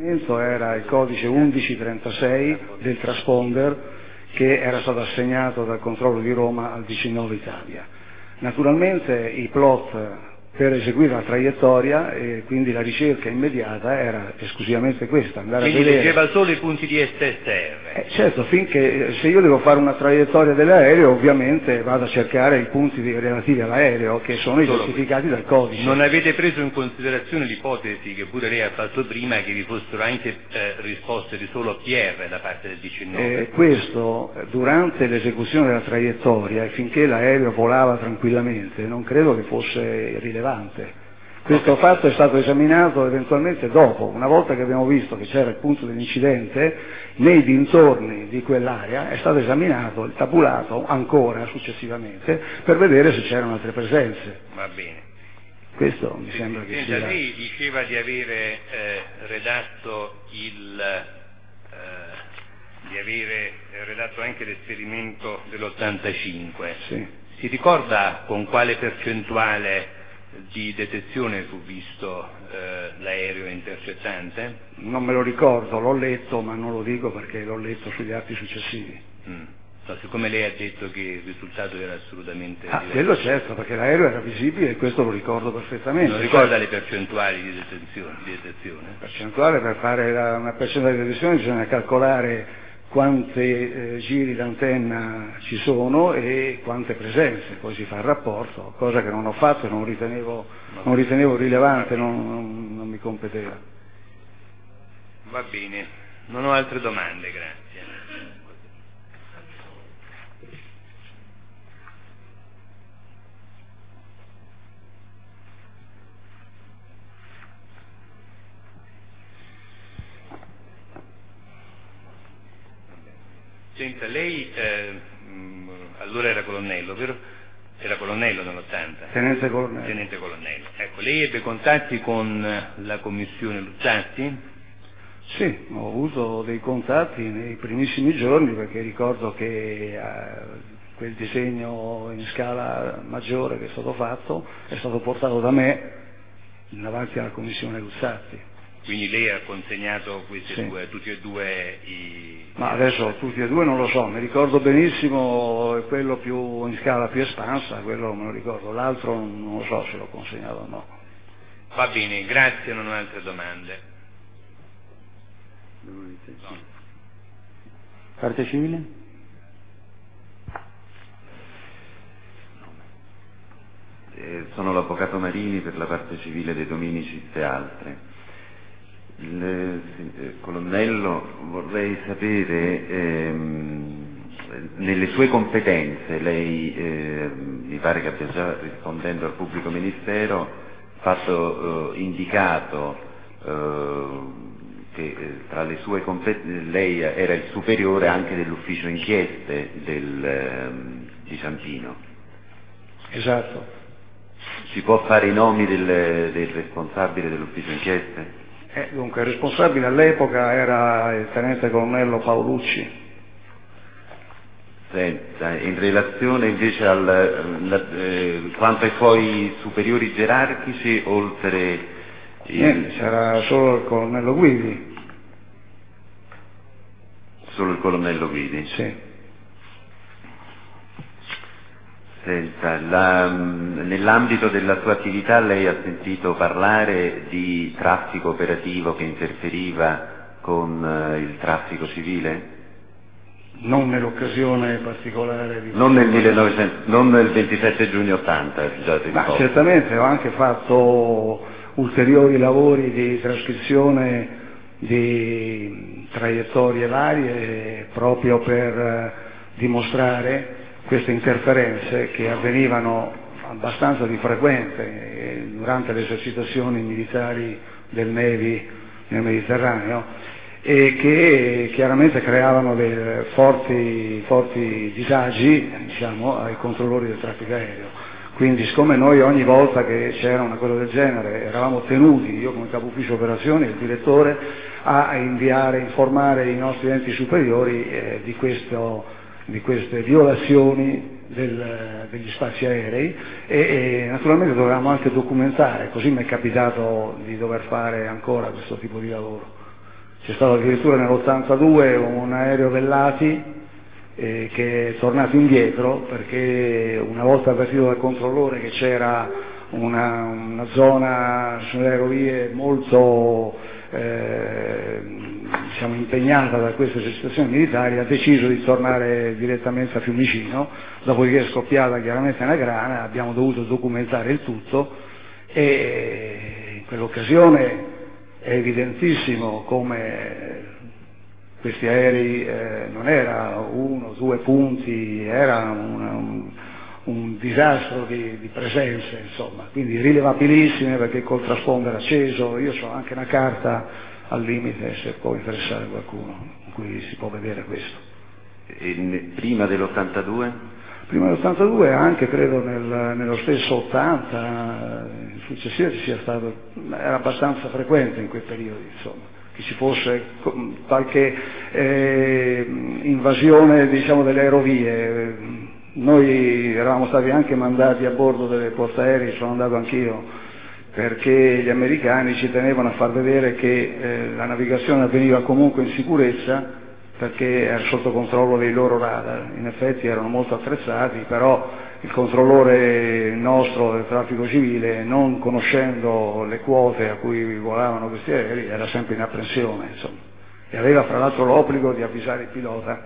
Era il codice 1136 del transponder che era stato assegnato dal controllo di Roma al 19 Italia. Naturalmente i plot per eseguire la traiettoria e quindi la ricerca immediata era esclusivamente questa, andare quindi a vedere. leggeva solo i punti di SSR. Certo, finché se io devo fare una traiettoria dell'aereo ovviamente vado a cercare i punti relativi all'aereo che sono identificati dal codice. Non avete preso in considerazione l'ipotesi che pure lei ha fatto prima che vi fossero anche risposte di solo PR da parte del 19? Questo durante l'esecuzione della traiettoria e finché l'aereo volava tranquillamente non credo che fosse rilevante. Questo fatto è stato esaminato eventualmente dopo, una volta che abbiamo visto che c'era il punto dell'incidente, nei dintorni di quell'area è stato esaminato il tabulato ancora successivamente per vedere se c'erano altre presenze. Va bene. Questo mi sembra che sia. Lei diceva di avere redatto anche l'esperimento dell'85. Sì. Si ricorda con quale percentuale di detezione fu visto l'aereo intercettante? Non me lo ricordo, l'ho letto, ma non lo dico perché l'ho letto sugli atti successivi. No, siccome lei ha detto che il risultato era assolutamente diverso. Quello certo, perché l'aereo era visibile e questo lo ricordo perfettamente. Non ricorda le percentuali di detezione? Percentuale, per fare una percentuale di detezione bisogna calcolare quanti giri d'antenna ci sono e quante presenze, poi si fa il rapporto, cosa che non ho fatto e non ritenevo rilevante, non mi competeva. Va bene, non ho altre domande, grazie. Senta, lei allora era colonnello, vero? Era colonnello nell'80? Tenente colonnello. Tenente colonnello. Ecco, lei ebbe contatti con la commissione Luzzatti? Sì, ho avuto dei contatti nei primissimi giorni perché ricordo che quel disegno in scala maggiore che è stato fatto è stato portato da me davanti alla commissione Luzzatti. Quindi lei ha consegnato Sì. tutti e due i... Ma adesso tutti e due non lo so, mi ricordo benissimo quello più in scala più espansa, quello me lo ricordo, l'altro non lo so se l'ho consegnato o no. Va bene, grazie, non ho altre domande. No. Parte civile? Sono l'avvocato Marini per la parte civile dei Dominici e altre. Colonnello, vorrei sapere, nelle sue competenze, lei mi pare che abbia già, rispondendo al pubblico ministero, indicato che tra le sue competenze lei era il superiore anche dell'ufficio inchieste di Ciampino. Esatto. Si può fare i nomi del responsabile dell'ufficio inchieste? Dunque, il responsabile all'epoca era il tenente colonnello Paolucci. Senta, in relazione invece quanto ai suoi superiori gerarchici, oltre c'era solo il colonnello Guidi. Solo il colonnello Guidi? Sì. Senta, nell'ambito della sua attività lei ha sentito parlare di traffico operativo che interferiva con il traffico civile? Non nell'occasione particolare di... Non nel 27 giugno 80, già ma certamente ho anche fatto ulteriori lavori di trascrizione di traiettorie varie proprio per dimostrare queste interferenze che avvenivano abbastanza di frequente durante le esercitazioni militari del Navy nel Mediterraneo e che chiaramente creavano dei forti disagi, diciamo, ai controllori del traffico aereo. Quindi siccome noi ogni volta che c'era una cosa del genere eravamo tenuti, io come capo ufficio operazioni e il direttore, a informare i nostri enti superiori di queste violazioni degli spazi aerei e naturalmente dovevamo anche documentare, così mi è capitato di dover fare ancora questo tipo di lavoro. C'è stato addirittura nell'82 un aereo Vellati che è tornato indietro perché una volta avvertito dal controllore che c'era una zona sulle aerovie molto impegnata da queste esercitazioni militari, ha deciso di tornare direttamente a Fiumicino, dopodiché è scoppiata chiaramente una grana, abbiamo dovuto documentare il tutto e in quell'occasione è evidentissimo come questi aerei non era uno o due punti, era un disastro di presenze, insomma, quindi rilevabilissime perché col transponder acceso. Io ho anche una carta al limite se può interessare qualcuno in cui si può vedere questo. E prima dell'82? Prima dell'82 anche credo nello stesso 80, successivamente sia stato, era abbastanza frequente in quei periodi, insomma, che ci fosse qualche invasione delle aerovie. Noi eravamo stati anche mandati a bordo delle portaerei, sono andato anch'io, perché gli americani ci tenevano a far vedere che la navigazione avveniva comunque in sicurezza perché era sotto controllo dei loro radar. In effetti erano molto attrezzati, però il controllore nostro del traffico civile, non conoscendo le quote a cui volavano questi aerei, era sempre in apprensione, insomma, e aveva fra l'altro l'obbligo di avvisare il pilota.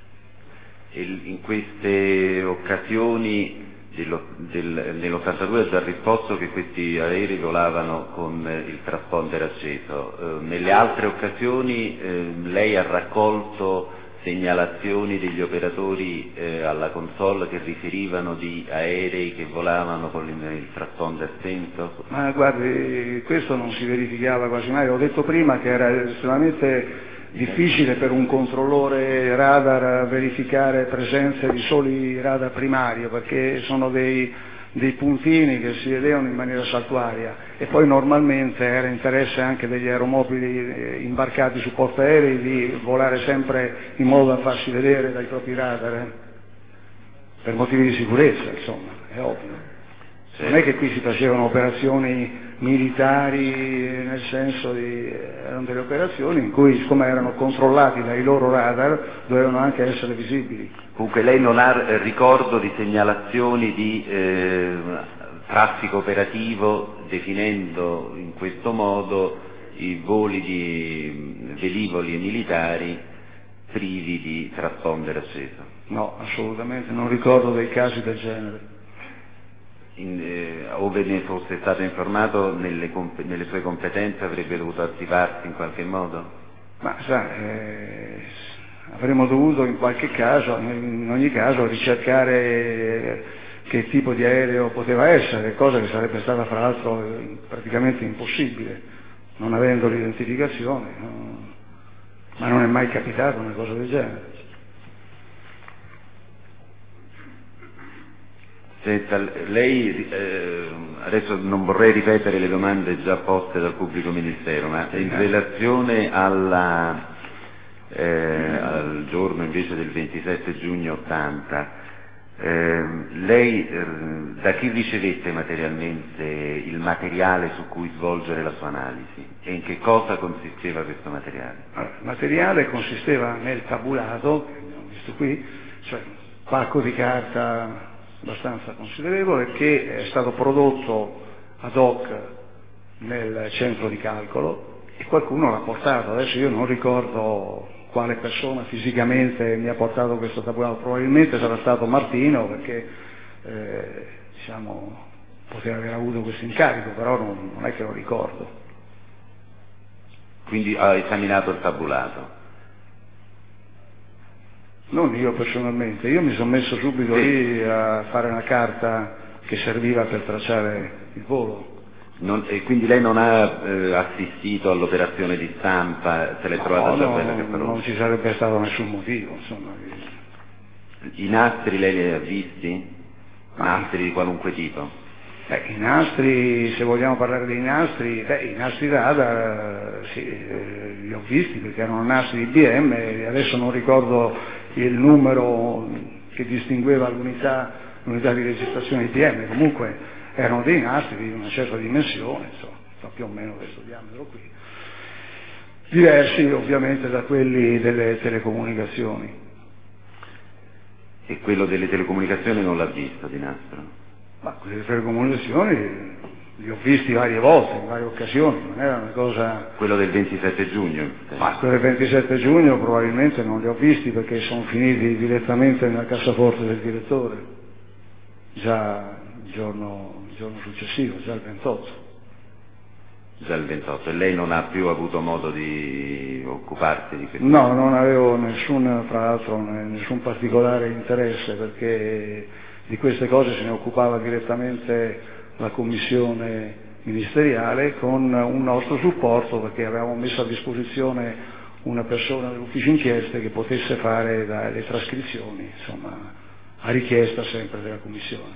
In queste occasioni nell'82 ha già risposto che questi aerei volavano con il transponder acceso. Nelle altre occasioni lei ha raccolto segnalazioni degli operatori alla console che riferivano di aerei che volavano con il transponder spento? Ma guardi, questo non si verificava quasi mai. Ho detto prima che era estremamente difficile per un controllore radar verificare presenze di soli radar primario, perché sono dei puntini che si vedevano in maniera saltuaria, e poi normalmente era interesse anche degli aeromobili imbarcati su portaerei di volare sempre in modo da farsi vedere dai propri radar, per motivi di sicurezza, insomma, è ovvio. Non è che qui si facevano operazioni militari, nel senso erano delle operazioni in cui, siccome erano controllati dai loro radar, dovevano anche essere visibili. Comunque lei non ha ricordo di segnalazioni di traffico operativo definendo in questo modo i voli di velivoli militari privi di transponder acceso? No, assolutamente, non ricordo dei casi del genere. Ove ne fosse stato informato, nelle sue competenze avrebbe dovuto attivarsi in qualche modo? Ma sa, avremmo dovuto in qualche caso, in ogni caso, ricercare che tipo di aereo poteva essere, cosa che sarebbe stata fra l'altro praticamente impossibile, non avendo l'identificazione, ma non è mai capitata una cosa del genere. Senta, lei, adesso non vorrei ripetere le domande già poste dal pubblico ministero, ma in relazione al giorno invece del 27 giugno 80, lei da chi ricevette materialmente il materiale su cui svolgere la sua analisi e in che cosa consisteva questo materiale? Allora, il materiale consisteva nel tabulato, che abbiamo visto qui, cioè un pacco di carta abbastanza considerevole che è stato prodotto ad hoc nel centro di calcolo e qualcuno l'ha portato. Adesso io non ricordo quale persona fisicamente mi ha portato questo tabulato, probabilmente sarà stato Martino, perché poteva aver avuto questo incarico, però non è che lo ricordo. Quindi ha esaminato il tabulato? Non io personalmente, io mi sono messo subito lì a fare una carta che serviva per tracciare il volo. E quindi lei non ha assistito all'operazione di stampa, se l'è trovata già quella che però? Non ci sarebbe stato nessun motivo, insomma. I nastri lei li ha visti? Nastri di qualunque tipo? I nastri, se vogliamo parlare dei nastri, i nastri radar sì, li ho visti perché erano nastri IBM, e adesso non ricordo il numero che distingueva l'unità di registrazione IBM, comunque erano dei nastri di una certa dimensione, insomma, più o meno questo diametro qui. diversi ovviamente da quelli delle telecomunicazioni. E quello delle telecomunicazioni non l'ha visto Di Nastro? Ma quelli delle telecomunicazioni li ho visti varie volte, in varie occasioni, non era una cosa... Quello del 27 giugno? Ma quello del 27 giugno probabilmente non li ho visti perché sono finiti direttamente nella cassaforte del direttore, già il giorno successivo, già il 28. Già il 28, e lei non ha più avuto modo di occuparsi di questo? No, non avevo tra l'altro nessun particolare interesse perché di queste cose se ne occupava direttamente la commissione ministeriale con un nostro supporto perché avevamo messo a disposizione una persona dell'ufficio inchieste che potesse fare le trascrizioni, insomma, a richiesta sempre della commissione.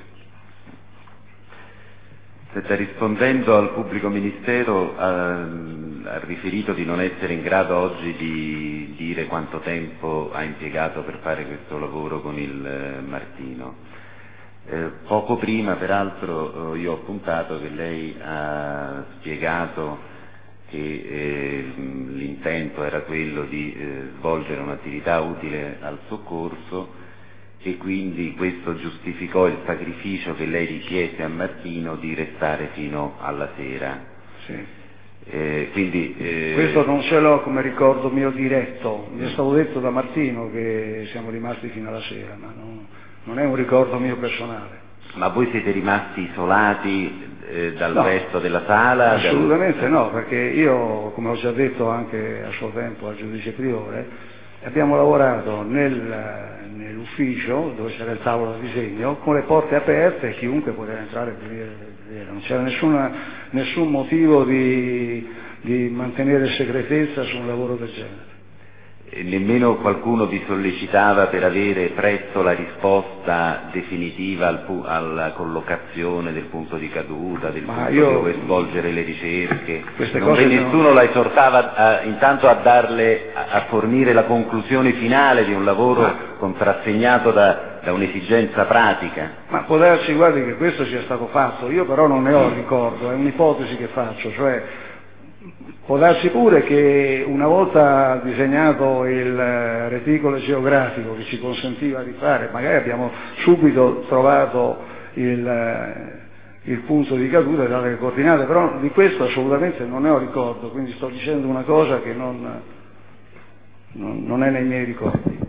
Rispondendo al pubblico ministero ha riferito di non essere in grado oggi di dire quanto tempo ha impiegato per fare questo lavoro con il Martino. Poco prima peraltro io ho appuntato che lei ha spiegato che l'intento era quello di svolgere un'attività utile al soccorso e quindi questo giustificò il sacrificio che lei richiese a Martino di restare fino alla sera. Sì. Quindi, questo non ce l'ho come ricordo mio diretto, mi è stato detto da Martino che siamo rimasti fino alla sera, ma non è un ricordo mio personale. Ma voi siete rimasti isolati dal No, resto della sala? Assolutamente no, perché io, come ho già detto anche a suo tempo al giudice Priore, abbiamo lavorato nell'ufficio dove c'era il tavolo da disegno con le porte aperte e chiunque poteva entrare e vedere. Non c'era nessun motivo di mantenere segretezza su un lavoro del genere. E nemmeno qualcuno vi sollecitava per avere presto la risposta definitiva alla collocazione del punto di caduta, del punto dove svolgere le ricerche. Nessuno la esortava intanto a fornire la conclusione finale di un lavoro contrassegnato da un'esigenza pratica. Ma può darsi, guardi, che questo sia stato fatto, io però non ne ho ricordo, è un'ipotesi che faccio, cioè può darsi pure che una volta disegnato il reticolo geografico che ci consentiva di fare, magari abbiamo subito trovato il punto di caduta e dalle coordinate, però di questo assolutamente non ne ho ricordo, quindi sto dicendo una cosa che non è nei miei ricordi.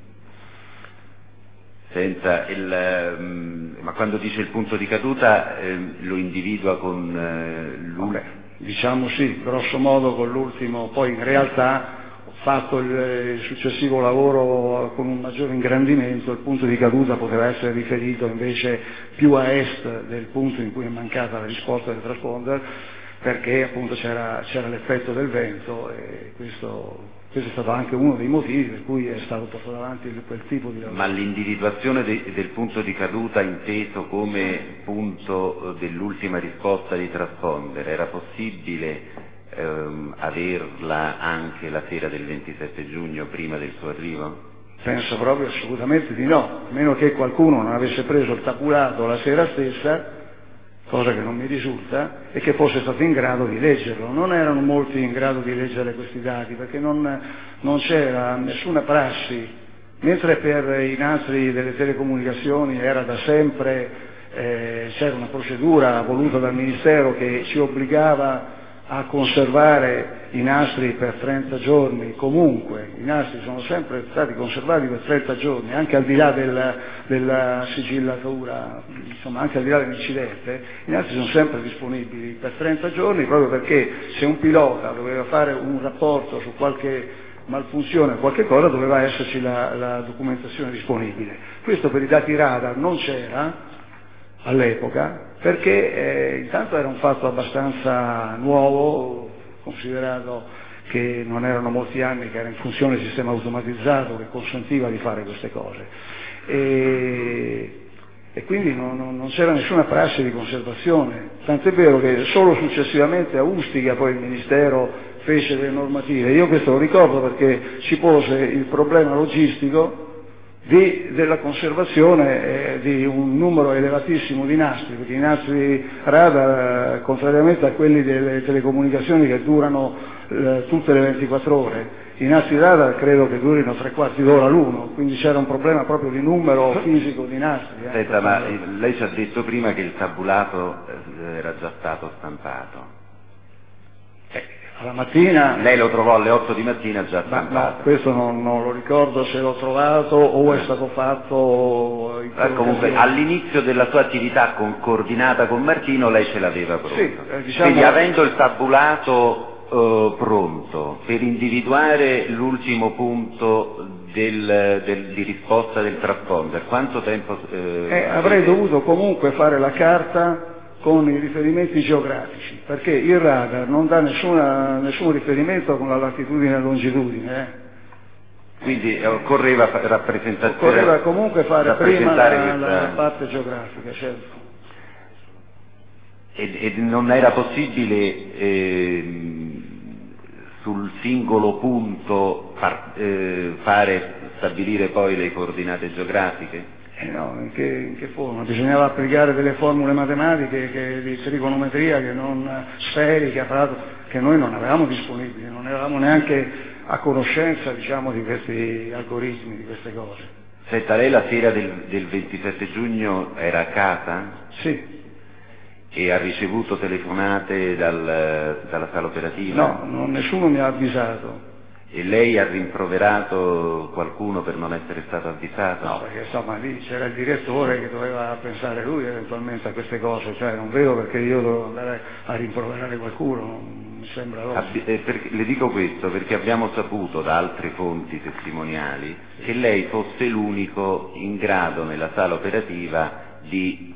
Ma quando dice il punto di caduta lo individua con l'ultimo? Diciamo sì, grosso modo con l'ultimo, poi in realtà ho fatto il successivo lavoro con un maggiore ingrandimento, il punto di caduta poteva essere riferito invece più a est del punto in cui è mancata la risposta del transponder, perché appunto c'era l'effetto del vento e questo è stato anche uno dei motivi per cui è stato portato avanti quel tipo di lavoro. Ma l'individuazione del punto di caduta inteso come punto dell'ultima risposta di transponder era possibile averla anche la sera del 27 giugno prima del suo arrivo? Penso proprio assolutamente di no, a meno che qualcuno non avesse preso il tabulato la sera stessa, cosa che non mi risulta, e che fosse stato in grado di leggerlo. Non erano molti in grado di leggere questi dati perché non c'era nessuna prassi, mentre per i nastri delle telecomunicazioni era da sempre, c'era una procedura voluta dal Ministero che ci obbligava a conservare i nastri per 30 giorni, comunque i nastri sono sempre stati conservati per 30 giorni, anche al di là della sigillatura, insomma anche al di là dell'incidente, i nastri sono sempre disponibili per 30 giorni proprio perché se un pilota doveva fare un rapporto su qualche malfunzione o qualche cosa doveva esserci la documentazione disponibile. Questo per i dati radar non c'era all'epoca perché intanto era un fatto abbastanza nuovo, considerato che non erano molti anni che era in funzione il sistema automatizzato che consentiva di fare queste cose e quindi non c'era nessuna prassi di conservazione, tant'è vero che solo successivamente a Ustica poi il Ministero fece delle normative. Io questo lo ricordo perché ci pose il problema logistico della conservazione di un numero elevatissimo di nastri, perché i nastri radar, contrariamente a quelli delle telecomunicazioni che durano tutte le 24 ore, i nastri radar credo che durino 3/4 d'ora l'uno, quindi c'era un problema proprio di numero fisico di nastri. Senta, ma lei ci ha detto prima che il tabulato era già stato stampato. Alla mattina... Lei lo trovò alle 8 di mattina già stampato? No, questo non lo ricordo se l'ho trovato o è stato fatto... Comunque all'inizio della sua attività coordinata con Martino lei ce l'aveva pronto. Sì, diciamo... Quindi avendo il tabulato pronto per individuare l'ultimo punto di risposta del transponder, quanto tempo... avrei dovuto comunque fare la carta con i riferimenti geografici, perché il radar non dà nessun riferimento con la latitudine e la longitudine. Quindi occorreva Occorreva comunque fare prima la parte geografica, certo. E non era possibile sul singolo punto stabilire poi le coordinate geografiche? No, in che forma? Bisognava applicare delle formule matematiche di trigonometria che non sferiche, che noi non avevamo disponibili, non eravamo neanche a conoscenza, diciamo, di questi algoritmi, di queste cose. Senta, lei la sera del 27 giugno era a casa? Sì. E ha ricevuto telefonate dalla sala operativa? No, nessuno mi ha avvisato. E lei ha rimproverato qualcuno per non essere stato avvisato? No, perché insomma lì c'era il direttore che doveva pensare lui eventualmente a queste cose, cioè non vedo perché io devo andare a rimproverare qualcuno, non mi sembra logico. Le dico questo perché abbiamo saputo da altre fonti testimoniali che lei fosse l'unico in grado nella sala operativa di,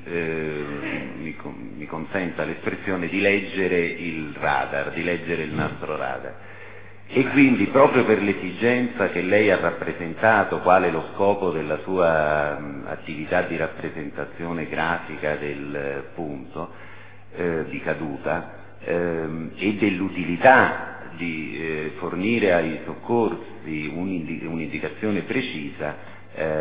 mi consenta l'espressione, di leggere il radar, di leggere il nastro radar. E quindi proprio per l'esigenza che lei ha rappresentato, quale lo scopo della sua attività di rappresentazione grafica del punto di caduta e dell'utilità di fornire ai soccorsi un'indicazione precisa,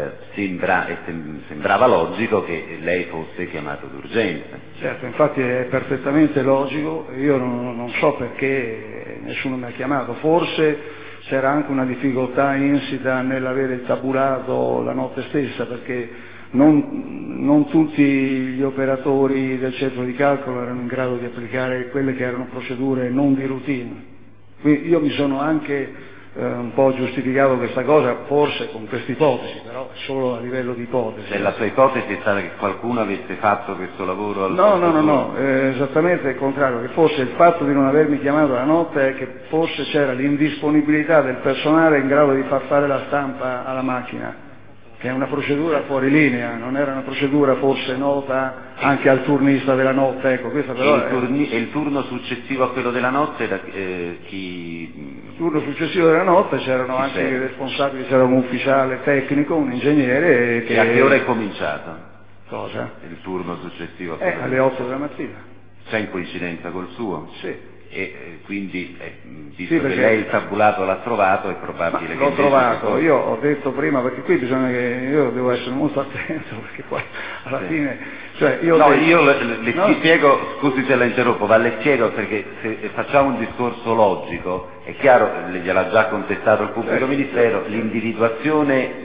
sembrava logico che lei fosse chiamato d'urgenza. Certo, infatti è perfettamente logico, io non so perché nessuno mi ha chiamato, forse c'era anche una difficoltà insita nell'avere il tabulato la notte stessa, perché non tutti gli operatori del centro di calcolo erano in grado di applicare quelle che erano procedure non di routine. Quindi io mi sono anche un po' giustificato questa cosa, forse con questa ipotesi, però solo a livello di ipotesi. La sua ipotesi è stata che qualcuno avesse fatto questo lavoro al No, esattamente il contrario, che forse il fatto di non avermi chiamato la notte è che forse c'era l'indisponibilità del personale in grado di far fare la stampa alla macchina, che è una procedura fuori linea, non era una procedura forse nota anche al turnista della notte, ecco, questa però e il turno successivo a quello della notte era chi? Il turno successivo della notte c'erano anche i responsabili, c'era un ufficiale tecnico, un ingegnere che... E a che ora è cominciato? Cosa? Il turno successivo a quello alle 8 della mattina. C'è in coincidenza col suo? Sì. E quindi, visto che lei il tabulato l'ha trovato, è probabile che... L'ho trovato, io ho detto prima, perché qui bisogna che io devo essere molto attento, perché poi alla fine... Cioè io le spiego, scusi se la interrompo, ma le spiego perché se facciamo un discorso logico, è chiaro, gliel'ha già contestato il pubblico ministero, l'individuazione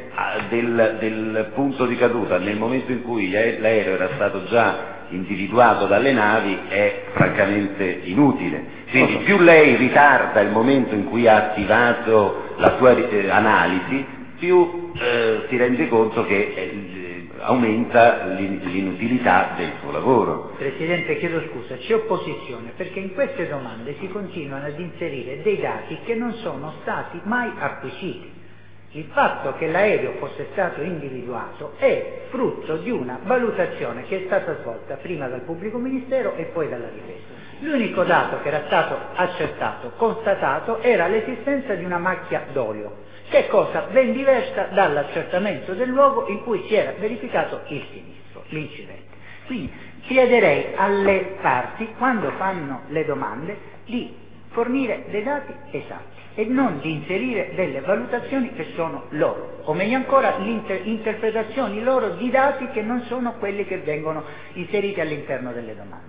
del punto di caduta nel momento in cui l'aereo era stato già individuato dalle navi è francamente inutile. Quindi più lei ritarda il momento in cui ha attivato la sua analisi, più si rende conto che aumenta l'inutilità del suo lavoro. Presidente, chiedo scusa, c'è opposizione perché in queste domande si continuano ad inserire dei dati che non sono stati mai acquisiti. Il fatto che l'aereo fosse stato individuato è frutto di una valutazione che è stata svolta prima dal pubblico ministero e poi dalla difesa. L'unico dato che era stato accertato, constatato, era l'esistenza di una macchia d'olio, che è cosa ben diversa dall'accertamento del luogo in cui si era verificato il sinistro, l'incidente. Quindi chiederei alle parti, quando fanno le domande, di fornire dei dati esatti e non di inserire delle valutazioni che sono loro, o meglio ancora interpretazioni loro di dati che non sono quelli che vengono inseriti all'interno delle domande.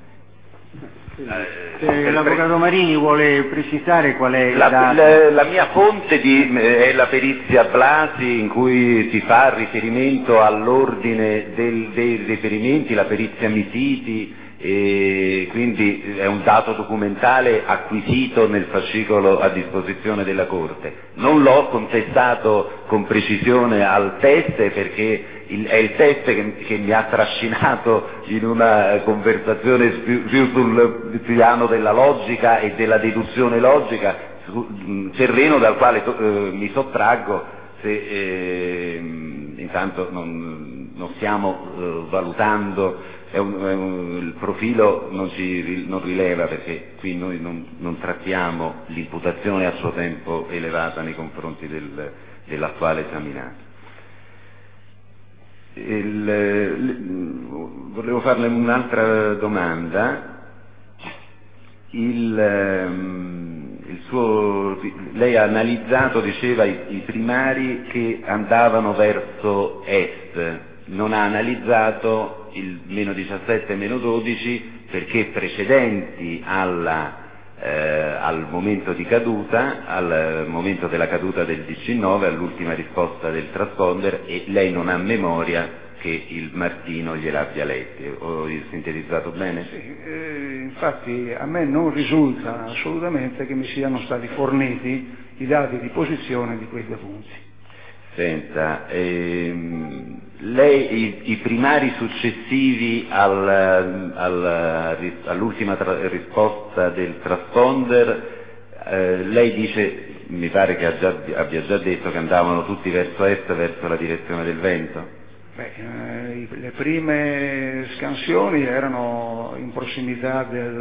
Se l'avvocato Marini vuole precisare qual è la mia fonte è la perizia Blasi, in cui si fa riferimento all'ordine dei riferimenti, la perizia Misiti, e quindi è un dato documentale acquisito nel fascicolo a disposizione della Corte. Non l'ho contestato con precisione al teste, perché è il teste che mi ha trascinato in una conversazione più sul piano della logica e della deduzione logica, terreno dal quale mi sottraggo se intanto non stiamo valutando. Il profilo non rileva, perché qui noi non trattiamo l'imputazione a suo tempo elevata nei confronti dell'attuale esaminato. Volevo farle un'altra domanda. Lei ha analizzato, diceva, i primari che andavano verso est, non ha analizzato il meno 17 e meno 12 perché precedenti al momento di caduta, al momento della caduta del 19, all'ultima risposta del transponder, e lei non ha memoria che il Martino gliel'abbia letti. Ho sintetizzato bene? Sì, infatti a me non risulta assolutamente che mi siano stati forniti i dati di posizione di quei due punti. Senta, lei i primari successivi all'ultima risposta del transponder, lei dice, mi pare che abbia già detto che andavano tutti verso est, verso la direzione del vento? Le prime scansioni erano in prossimità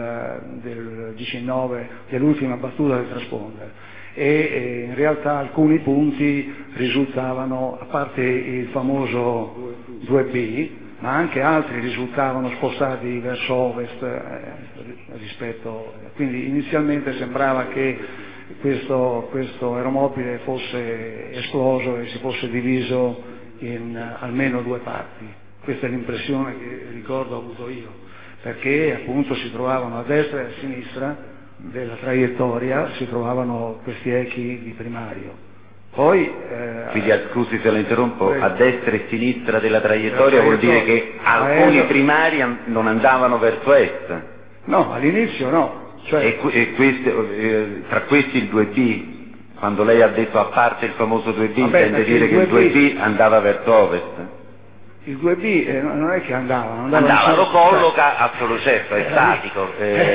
del 19, dell'ultima battuta del transponder, e in realtà alcuni punti risultavano, a parte il famoso 2B, ma anche altri risultavano spostati verso ovest rispetto, quindi inizialmente sembrava che questo aeromobile fosse esploso e si fosse diviso in almeno due parti. Questa è l'impressione che ricordo ho avuto io, perché appunto si trovavano a destra e a sinistra della traiettoria, si trovavano questi echi di primario. Poi quindi, scusi se la interrompo, a destra e a sinistra della traiettoria vuol dire che alcuni primari non andavano verso est? No, all'inizio no. Cioè, tra questi il 2B, quando lei ha detto a parte il famoso 2B, intende dire che il 2B andava verso ovest? Il 2B non è che andava, lo colloca, certo, è statico,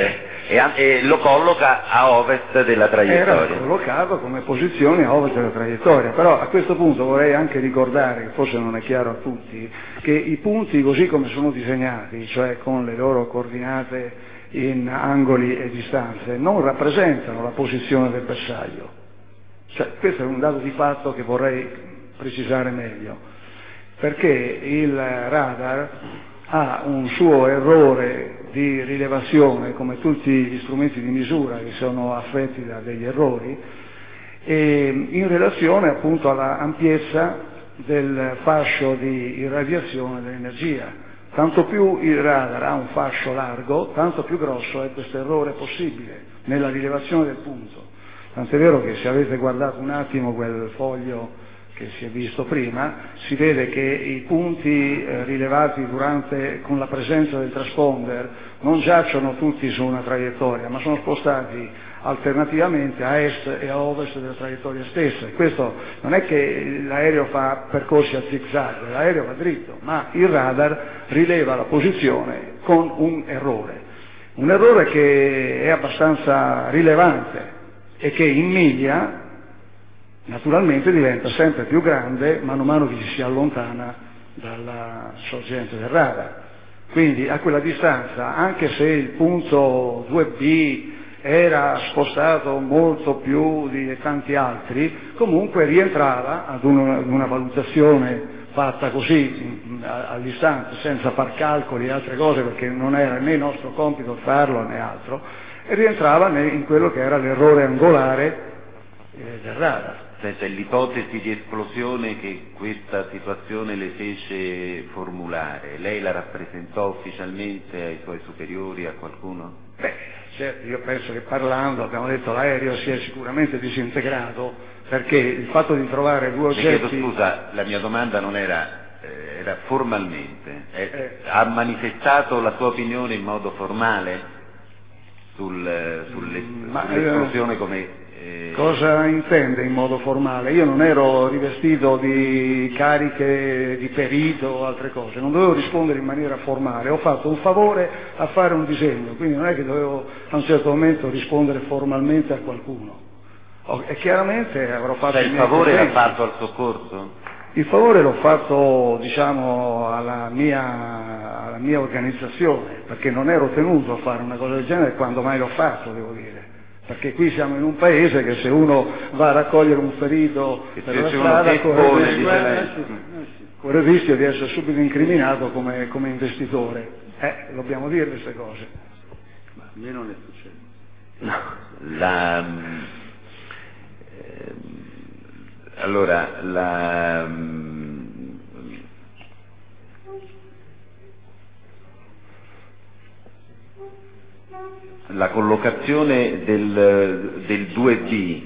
e lo colloca a ovest della traiettoria. Era collocato come posizione a ovest della traiettoria, però a questo punto vorrei anche ricordare, che forse non è chiaro a tutti, che i punti così come sono disegnati, cioè con le loro coordinate in angoli e distanze, non rappresentano la posizione del bersaglio. Cioè, questo è un dato di fatto che vorrei precisare meglio, perché il radar ha un suo errore di rilevazione, come tutti gli strumenti di misura che sono affetti da degli errori, e in relazione appunto alla ampiezza del fascio di irradiazione dell'energia. Tanto più il radar ha un fascio largo, tanto più grosso è questo errore possibile nella rilevazione del punto. Tant'è vero che se avete guardato un attimo quel foglio che si è visto prima, si vede che i punti rilevati con la presenza del transponder non giacciono tutti su una traiettoria, ma sono spostati alternativamente a est e a ovest della traiettoria stessa. E questo non è che l'aereo fa percorsi a zigzag, l'aereo va dritto, ma il radar rileva la posizione con un errore che è abbastanza rilevante e che in miglia naturalmente diventa sempre più grande man mano che ci si allontana dalla sorgente del radar. Quindi a quella distanza, anche se il punto 2B era spostato molto più di tanti altri, comunque rientrava ad una valutazione fatta così all'istante, senza far calcoli e altre cose, perché non era né nostro compito farlo né altro, e rientrava in quello che era l'errore angolare del radar. Senta, l'ipotesi di esplosione che questa situazione le fece formulare, lei la rappresentò ufficialmente ai suoi superiori, a qualcuno? Beh, certo, io penso che parlando, abbiamo detto, l'aereo si è sicuramente disintegrato, perché il fatto di trovare due oggetti... Le chiedo scusa, la mia domanda non era formalmente. Ha manifestato la sua opinione in modo formale sull'esplosione come... Cosa intende in modo formale? Io non ero rivestito di cariche di perito o altre cose, non dovevo rispondere in maniera formale, ho fatto un favore a fare un disegno, quindi non è che dovevo a un certo momento rispondere formalmente a qualcuno. E chiaramente avrò fatto... il favore l'ha fatto al soccorso? Il favore l'ho fatto, diciamo, alla mia organizzazione, perché non ero tenuto a fare una cosa del genere quando mai l'ho fatto, devo dire. Perché qui siamo in un paese che se uno va a raccogliere un ferito per la strada corre il rischio di essere subito incriminato come investitore. Dobbiamo dire queste cose. Ma a me non è successo. No, la collocazione del 2B,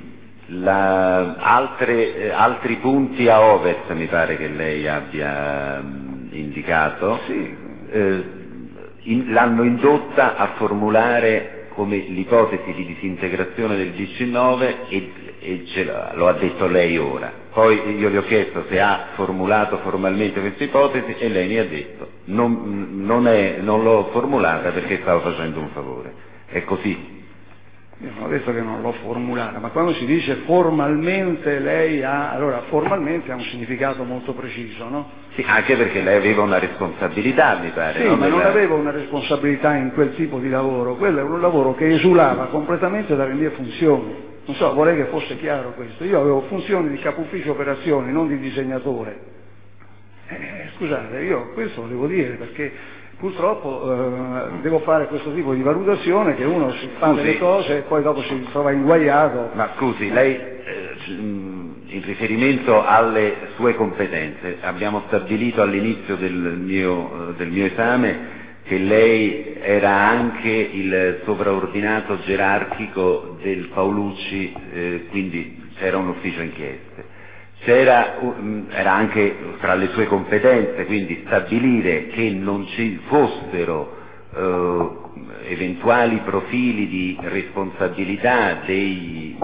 altri punti a ovest mi pare che lei abbia indicato, sì. L'hanno indotta a formulare come l'ipotesi di disintegrazione del DC-9 e lo ha detto lei ora. Poi io le ho chiesto se ha formulato formalmente questa ipotesi e lei mi ha detto non l'ho formulata perché stavo facendo un favore. È così? Io non ho detto che non l'ho formulata, ma quando si dice formalmente allora formalmente ha un significato molto preciso, no? Sì, anche perché lei aveva una responsabilità, mi pare. Sì, ma non avevo una responsabilità in quel tipo di lavoro, quello è un lavoro che esulava completamente dalle mie funzioni. Non so, vorrei che fosse chiaro questo. Io avevo funzioni di capo ufficio operazioni, non di disegnatore. Scusate, io questo lo devo dire perché purtroppo devo fare questo tipo di valutazione che uno si fa delle cose e poi dopo si trova inguaiato. Ma scusi, lei in riferimento alle sue competenze abbiamo stabilito all'inizio del mio esame che lei era anche il sovraordinato gerarchico del Paolucci, quindi c'era un ufficio inchieste. Era anche tra le sue competenze, quindi stabilire che non ci fossero eventuali profili di responsabilità degli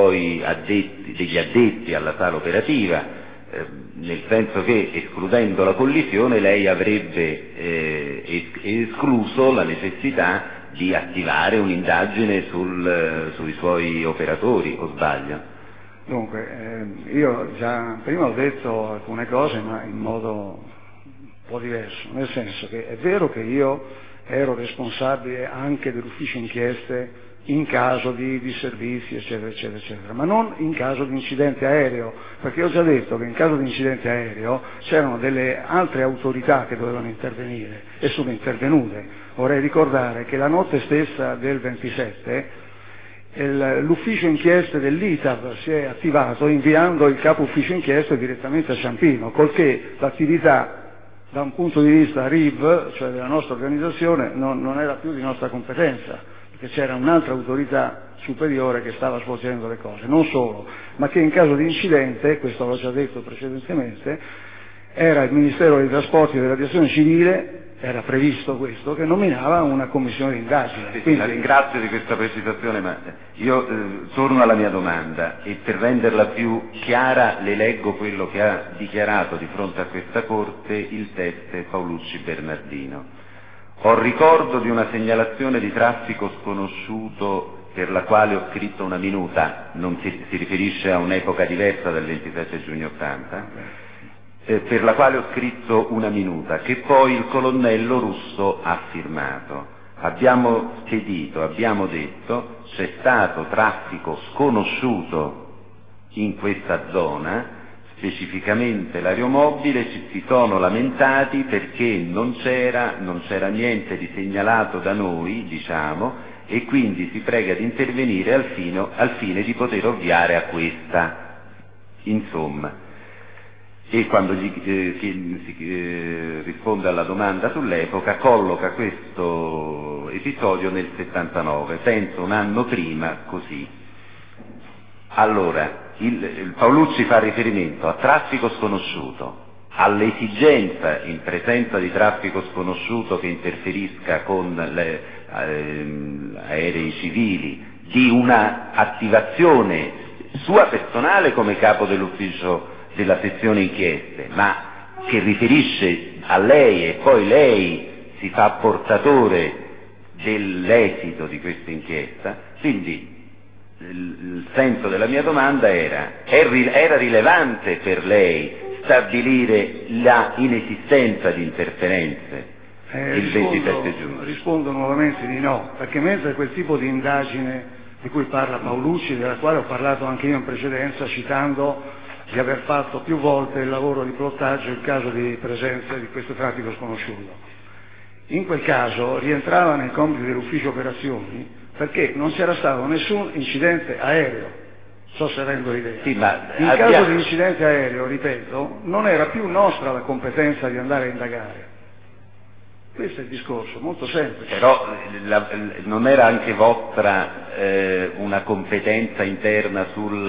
addetti alla sala operativa, nel senso che escludendo la collisione lei avrebbe escluso la necessità di attivare un'indagine sui suoi operatori, o sbaglio? Dunque, io già prima ho detto alcune cose, ma in modo un po' diverso, nel senso che è vero che io ero responsabile anche dell'ufficio inchieste in caso di disservizi, eccetera, eccetera, eccetera, ma non in caso di incidente aereo, perché ho già detto che in caso di incidente aereo c'erano delle altre autorità che dovevano intervenire e sono intervenute. Vorrei ricordare che la notte stessa del 27 l'ufficio inchieste dell'ITAV si è attivato inviando il capo ufficio inchieste direttamente a Ciampino, colché l'attività da un punto di vista RIV, cioè della nostra organizzazione, non era più di nostra competenza, perché c'era un'altra autorità superiore che stava svolgendo le cose. Non solo, ma che in caso di incidente, questo l'ho già detto precedentemente, era il Ministero dei Trasporti e dell'Aviazione Civile, era previsto questo, che nominava una commissione di indagine. Sì, la ringrazio di questa precisazione, ma io torno alla mia domanda e per renderla più chiara le leggo quello che ha dichiarato di fronte a questa Corte il teste Paolucci Bernardino. Ho ricordo di una segnalazione di traffico sconosciuto per la quale ho scritto una minuta, non si riferisce a un'epoca diversa dal 27 giugno 80, per la quale ho scritto una minuta, che poi il colonnello Russo ha firmato. Abbiamo detto, c'è stato traffico sconosciuto in questa zona, specificamente l'aeromobile, si sono lamentati perché non c'era niente di segnalato da noi, diciamo, e quindi si prega di intervenire al fine di poter ovviare a questa. Insomma, e quando si risponde alla domanda sull'epoca, colloca questo episodio nel 79, penso un anno prima, così. Allora, Paolucci fa riferimento a traffico sconosciuto, all'esigenza in presenza di traffico sconosciuto che interferisca con aerei civili di una attivazione sua personale come capo dell'ufficio della sezione inchieste, ma che riferisce a lei e poi lei si fa portatore dell'esito di questa inchiesta. Quindi il senso della mia domanda era rilevante per lei stabilire la inesistenza di interferenze il 27 giugno? Rispondo nuovamente di no, perché mentre quel tipo di indagine di cui parla Paolucci, della quale ho parlato anche io in precedenza, citando di aver fatto più volte il lavoro di pilotaggio in caso di presenza di questo traffico sconosciuto. In quel caso rientrava nei compiti dell'ufficio operazioni perché non c'era stato nessun incidente aereo, so se rendo l'idea. Sì, ma in caso di incidente aereo, ripeto, non era più nostra la competenza di andare a indagare. Questo è il discorso, molto semplice. Però non era anche vostra una competenza interna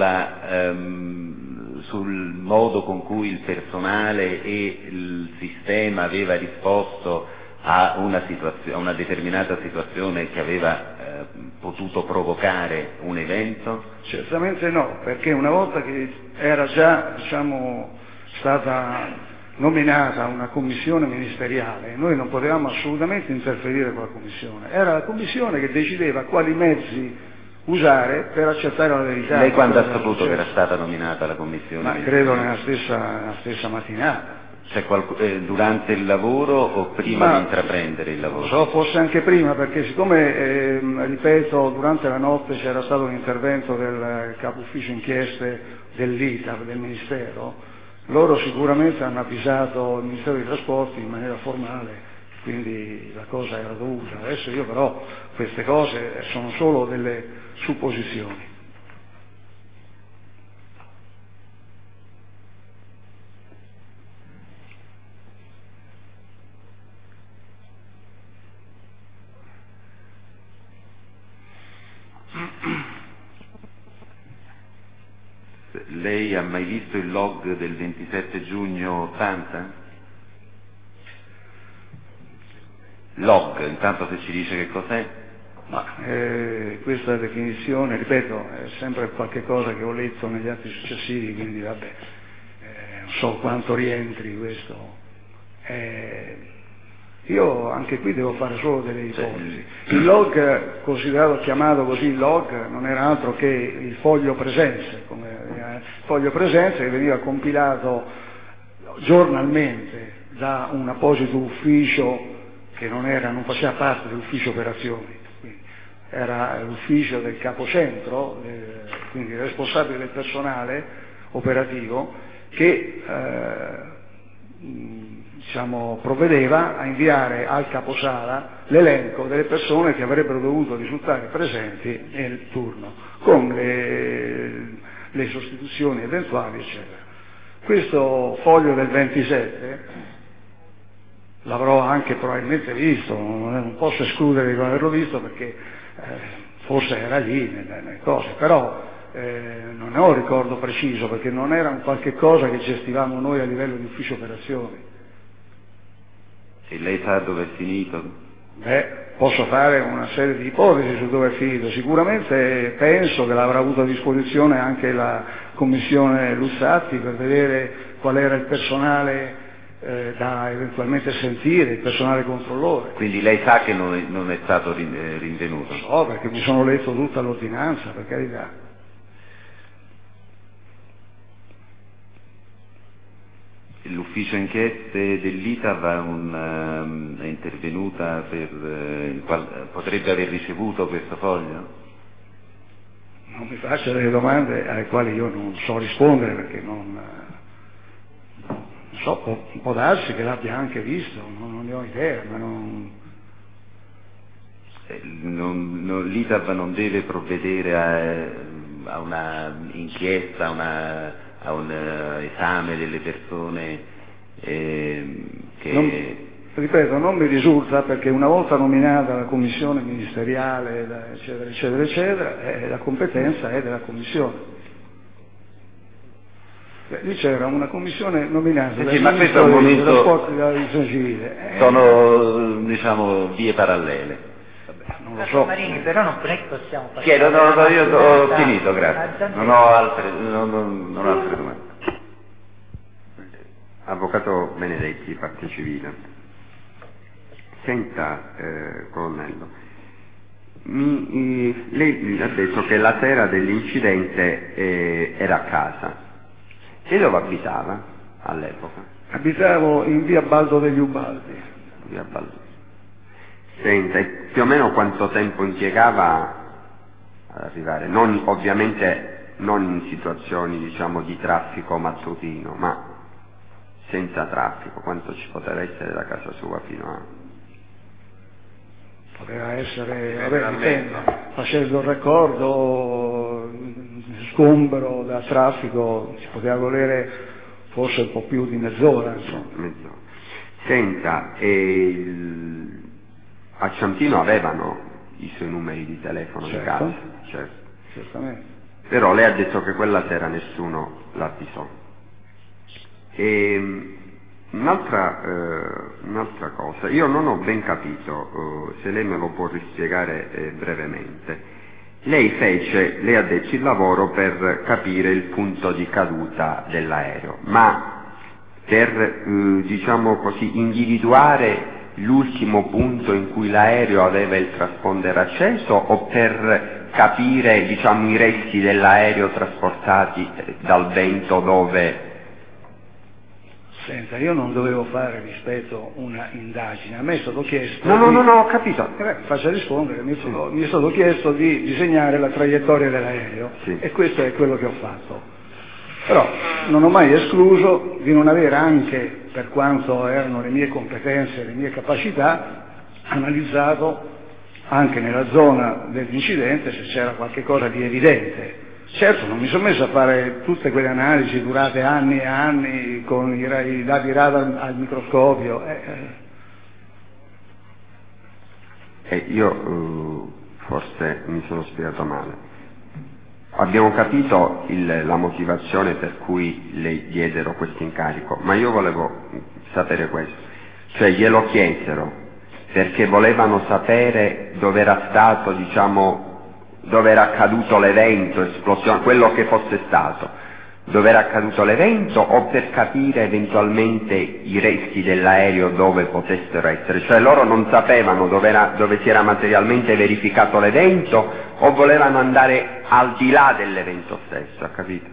sul modo con cui il personale e il sistema aveva risposto a una determinata situazione che aveva potuto provocare un evento? Certamente no, perché una volta che era già stata nominata una commissione ministeriale, noi non potevamo assolutamente interferire con la commissione, era la commissione che decideva quali mezzi usare per accertare la verità. Lei quando ha saputo che era stata nominata la commissione? Ma credo nella stessa mattinata. Cioè durante il lavoro o prima di intraprendere il lavoro? So, forse anche prima, perché siccome, ripeto, durante la notte c'era stato un intervento del capo ufficio inchieste dell'ITAR, del Ministero, loro sicuramente hanno avvisato il Ministero dei Trasporti in maniera formale, quindi la cosa era dovuta. Adesso io però queste cose sono solo delle supposizioni. Lei ha mai visto il log del 27 giugno 80? Log, intanto se ci dice che cos'è? Ma questa definizione, ripeto, è sempre qualche cosa che ho letto negli atti successivi, quindi vabbè, non so quanto rientri questo. Io anche qui devo fare solo delle ipotesi. Il log, chiamato così il log, non era altro che il foglio presenze, che veniva compilato giornalmente da un apposito ufficio che non faceva parte dell'ufficio operazioni, quindi era l'ufficio del capocentro, quindi responsabile del personale operativo, che provvedeva a inviare al caposala l'elenco delle persone che avrebbero dovuto risultare presenti nel turno, con le sostituzioni eventuali, eccetera. Questo foglio del 27 l'avrò anche probabilmente visto, non posso escludere di non averlo visto perché forse era lì nelle cose, però non ne ho un ricordo preciso perché non era un qualche cosa che gestivamo noi a livello di ufficio operazioni. E lei sa dove è finito? Posso fare una serie di ipotesi su dove è finito. Sicuramente penso che l'avrà avuto a disposizione anche la commissione Luzzatti per vedere qual era il personale da eventualmente sentire, il personale controllore. Quindi lei sa che non è stato rinvenuto? So, perché mi sono letto tutta l'ordinanza, per carità. L'ufficio inchieste dell'ITAV è intervenuta potrebbe aver ricevuto questo foglio? Non mi faccia delle domande alle quali io non so rispondere perché non so, può darsi che l'abbia anche visto, non ne ho idea, ma non... l'ITAV non deve provvedere a una inchiesta, a un esame delle persone che... Ripeto, non mi risulta, perché una volta nominata la commissione ministeriale, eccetera, eccetera, eccetera, la competenza è della commissione. Lì c'era una commissione nominata dal Ministro dei Trasporti e della Aviazione Civile. Sono, diciamo, vie parallele. Non lo so. Marini, però non è che possiamo fare. Chiedo, io ho finito, grazie. Non ho altre domande. Avvocato Benedetti, parte civile. Senta, colonnello, lei ha detto che la sera dell'incidente era a casa. E dove abitava all'epoca? Abitavo in via Baldo degli Ubaldi. Via Baldo. Senta, e più o meno quanto tempo impiegava ad arrivare? Ovviamente non in situazioni, diciamo, di traffico mattutino, ma senza traffico, quanto ci poteva essere da casa sua fino a... Poteva essere, dipende, facendo il raccordo, sgombero da traffico, si poteva volere forse un po' più di mezz'ora, insomma. Mezz'ora. Senta, a Ciampino avevano i suoi numeri di telefono di casa? Certo. Certamente. Però lei ha detto che quella sera nessuno l'avvisò. Un'altra cosa, io non ho ben capito, se lei me lo può rispiegare brevemente. Lei ha detto il lavoro per capire il punto di caduta dell'aereo, ma per, diciamo così, individuare l'ultimo punto in cui l'aereo aveva il transponder acceso o per capire, diciamo, i resti dell'aereo trasportati dal vento dove... Senta, io non dovevo fare, rispetto, una indagine, a me è stato chiesto... No, ho capito. Faccia rispondere, mi è stato chiesto di disegnare la traiettoria dell'aereo, e questo è quello che ho fatto. Però non ho mai escluso di non avere anche, per quanto erano le mie competenze, le mie capacità, analizzato anche nella zona dell'incidente se c'era qualche cosa di evidente. Certo, non mi sono messo a fare tutte quelle analisi durate anni e anni con i dati radar al microscopio. Io forse mi sono spiegato male. Abbiamo capito la motivazione per cui le diedero questo incarico, ma io volevo sapere questo. Cioè glielo chiesero perché volevano sapere dove era stato, diciamo, dove era accaduto l'evento, esplosione, quello che fosse stato, dove era accaduto l'evento, o per capire eventualmente i resti dell'aereo dove potessero essere, cioè loro non sapevano dove si era materialmente verificato l'evento o volevano andare al di là dell'evento stesso, ha capito?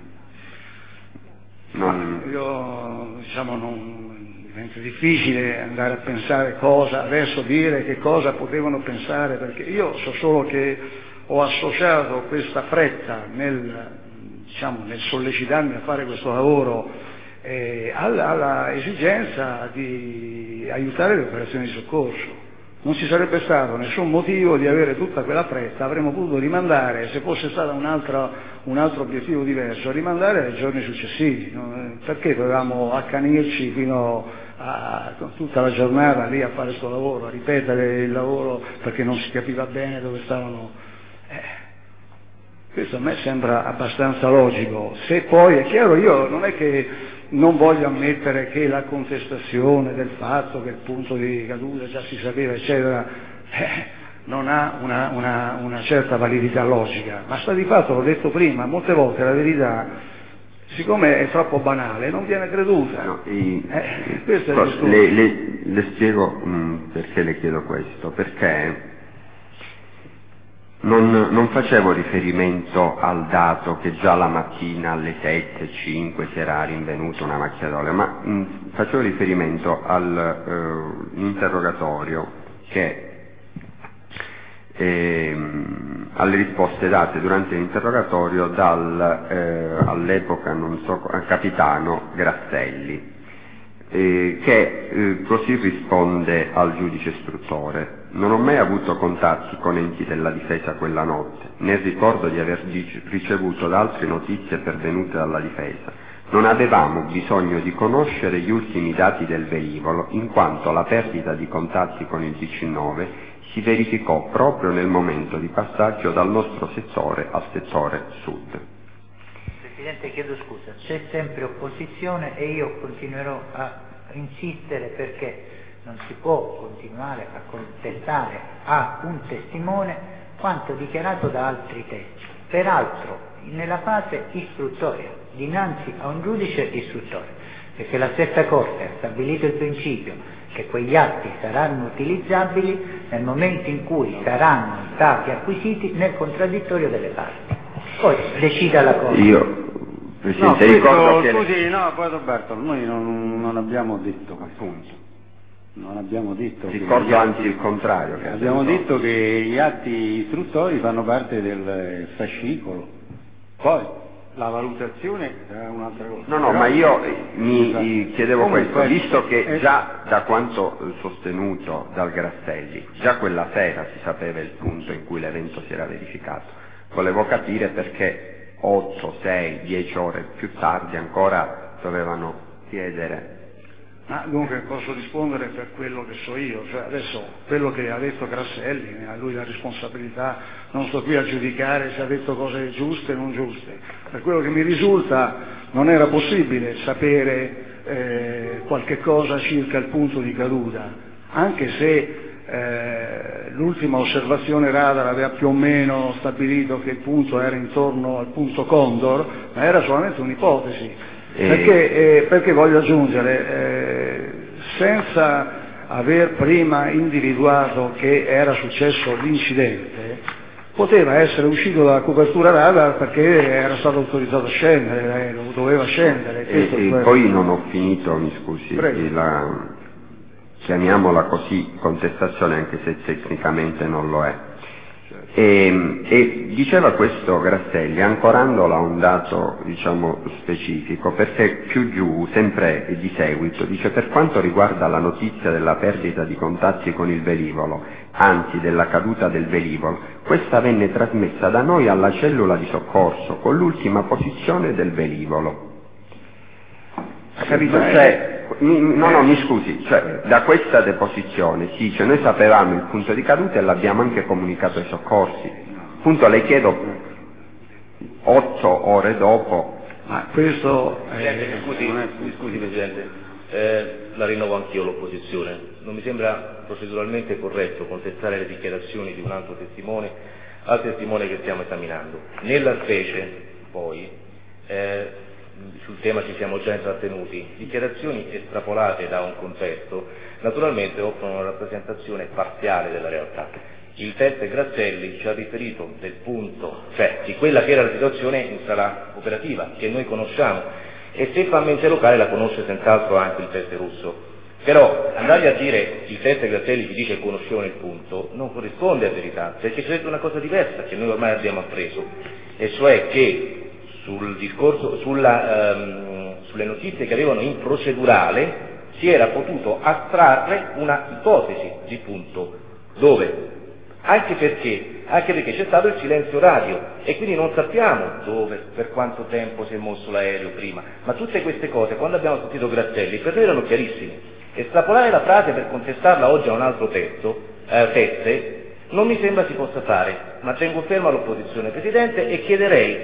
Io, diciamo, diventa difficile andare a pensare cosa, adesso dire che cosa potevano pensare, perché io so solo che ho associato questa fretta nel sollecitarmi a fare questo lavoro alla esigenza di aiutare le operazioni di soccorso. Non ci sarebbe stato nessun motivo di avere tutta quella fretta, avremmo potuto rimandare, se fosse stato un altro obiettivo diverso, rimandare ai giorni successivi. Perché dovevamo accanirci fino a tutta la giornata lì a fare questo lavoro, a ripetere il lavoro perché non si capiva bene dove stavano. Questo a me sembra abbastanza logico. Se poi è chiaro, io non è che non voglio ammettere che la contestazione del fatto che il punto di caduta già si sapeva, eccetera, non ha una certa validità logica, ma sta di fatto, l'ho detto prima, molte volte la verità, siccome è troppo banale, non viene creduta. No, questo è il le spiego perché le chiedo questo, perché non facevo riferimento al dato che già la mattina alle 7:05 si era rinvenuta una macchia d'olio, ma facevo riferimento all'interrogatorio alle risposte date durante l'interrogatorio dal all'epoca non so capitano Grasselli. che così risponde al giudice istruttore: non ho mai avuto contatti con enti della difesa quella notte, né ricordo di aver ricevuto da altre notizie pervenute dalla difesa. Non avevamo bisogno di conoscere gli ultimi dati del velivolo, in quanto la perdita di contatti con il 19 si verificò proprio nel momento di passaggio dal nostro settore al settore sud. Presidente, chiedo scusa, c'è sempre opposizione e io continuerò a insistere perché non si può continuare a contestare a un testimone quanto dichiarato da altri testi, peraltro nella fase istruttoria, dinanzi a un giudice istruttore, perché la stessa Corte ha stabilito il principio che quegli atti saranno utilizzabili nel momento in cui saranno stati acquisiti nel contraddittorio delle parti. Poi decida la Corte. Io, Presidente, ricordo che... Scusi, no, poi Roberto, noi non abbiamo detto appunto. Non abbiamo detto. Ricordo anzi il contrario. Abbiamo detto che gli atti istruttori fanno parte del fascicolo. Poi la valutazione è un'altra cosa. No, ma io mi chiedevo questo, visto che già da quanto sostenuto dal Grasselli, già quella sera si sapeva il punto in cui l'evento si era verificato. Volevo capire perché 8, 6, 10 ore più tardi ancora dovevano chiedere. Dunque posso rispondere per quello che so io, cioè adesso quello che ha detto Grasselli, a lui la responsabilità, non sto qui a giudicare se ha detto cose giuste o non giuste. Per quello che mi risulta non era possibile sapere qualche cosa circa il punto di caduta, anche se l'ultima osservazione radar aveva più o meno stabilito che il punto era intorno al punto Condor, ma era solamente un'ipotesi. Perché voglio aggiungere, senza aver prima individuato che era successo l'incidente, poteva essere uscito dalla copertura radar perché era stato autorizzato a scendere, l'aereo doveva scendere. E poi non ho finito, mi scusi, chiamiamola così contestazione anche se tecnicamente non lo è. E diceva questo Grasselli ancorandola a un dato specifico, perché più giù, sempre di seguito, dice: per quanto riguarda la notizia della perdita di contatti con il velivolo, anzi della caduta del velivolo, questa venne trasmessa da noi alla cellula di soccorso con l'ultima posizione del velivolo. Capito? Mi scusi, da questa deposizione si dice: noi sapevamo il punto di caduta e l'abbiamo anche comunicato ai soccorsi. Appunto le chiedo 8 ore dopo. Ma questo mi scusi Presidente, la rinnovo anch'io l'opposizione. Non mi sembra proceduralmente corretto contestare le dichiarazioni di un altro testimone al testimone che stiamo esaminando. Nella specie, poi, sul tema ci siamo già intrattenuti, dichiarazioni estrapolate da un contesto naturalmente offrono una rappresentazione parziale della realtà. Il teste Grasselli ci ha riferito del punto, cioè di quella che era la situazione in sala operativa, che noi conosciamo, e se fa mente locale la conosce senz'altro anche il teste Russo. Però andare a dire il teste Grasselli ci dice che conoscevano il punto non corrisponde a verità, perché ci ha detto una cosa diversa che noi ormai abbiamo appreso, e cioè che sul discorso, sulle notizie che avevano in procedurale si era potuto astrarre una ipotesi di punto. Dove? Anche perché c'è stato il silenzio radio e quindi non sappiamo dove, per quanto tempo si è mosso l'aereo prima, ma tutte queste cose quando abbiamo sentito Grasselli per noi erano chiarissime. Estrapolare la frase per contestarla oggi a un altro teste non mi sembra si possa fare, ma tengo ferma l'opposizione, Presidente, e chiederei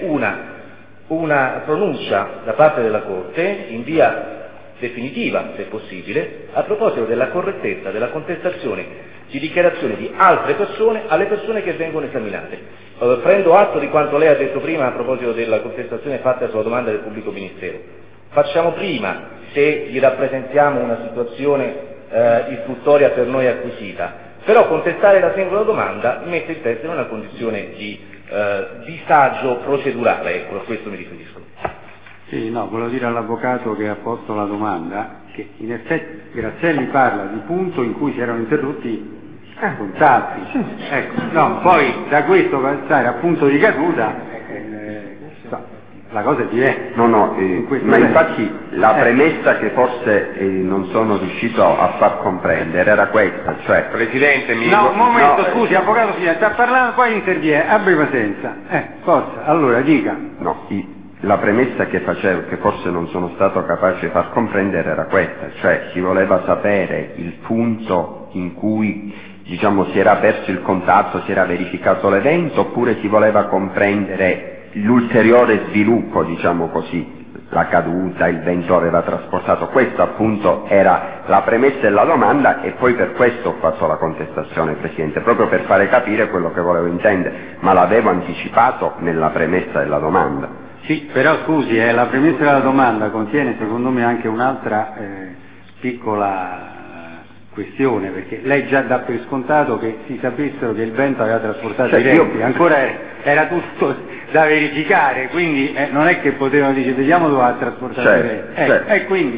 una pronuncia da parte della Corte in via definitiva, se possibile, a proposito della correttezza della contestazione di dichiarazioni di altre persone alle persone che vengono esaminate. Prendo atto di quanto lei ha detto prima a proposito della contestazione fatta sulla domanda del pubblico ministero. Facciamo prima, se gli rappresentiamo una situazione istruttoria per noi acquisita, però contestare la singola domanda mette il testo in una condizione di disagio procedurale, ecco, a questo mi riferisco. Sì, no, volevo dire all'avvocato che ha posto la domanda che in effetti Grasselli parla di punto in cui si erano interrotti i contatti. Ecco, no, poi da questo passare a punto di caduta, la cosa è diversa. Ma infatti la premessa che forse non sono riuscito a far comprendere era questa, cioè... Presidente, un momento, scusi, avvocato, sta parlando, poi interviene, abbia pazienza. Forza, allora dica. No, la premessa che facevo, che forse non sono stato capace di far comprendere, era questa, cioè si voleva sapere il punto in cui, diciamo, si era perso il contatto, si era verificato l'evento, oppure si voleva comprendere l'ulteriore sviluppo, diciamo così, la caduta, il vento aveva trasportato. Questo appunto era la premessa della domanda, e poi per questo ho fatto la contestazione, Presidente, proprio per fare capire quello che volevo intendere, ma l'avevo anticipato nella premessa della domanda. Sì, però scusi, la premessa della domanda contiene secondo me anche un'altra piccola questione, perché lei già dà per scontato che si sapessero che il vento aveva trasportato i venti, ancora era tutto da verificare, quindi non è che potevano dire vediamo dove ha trasportato i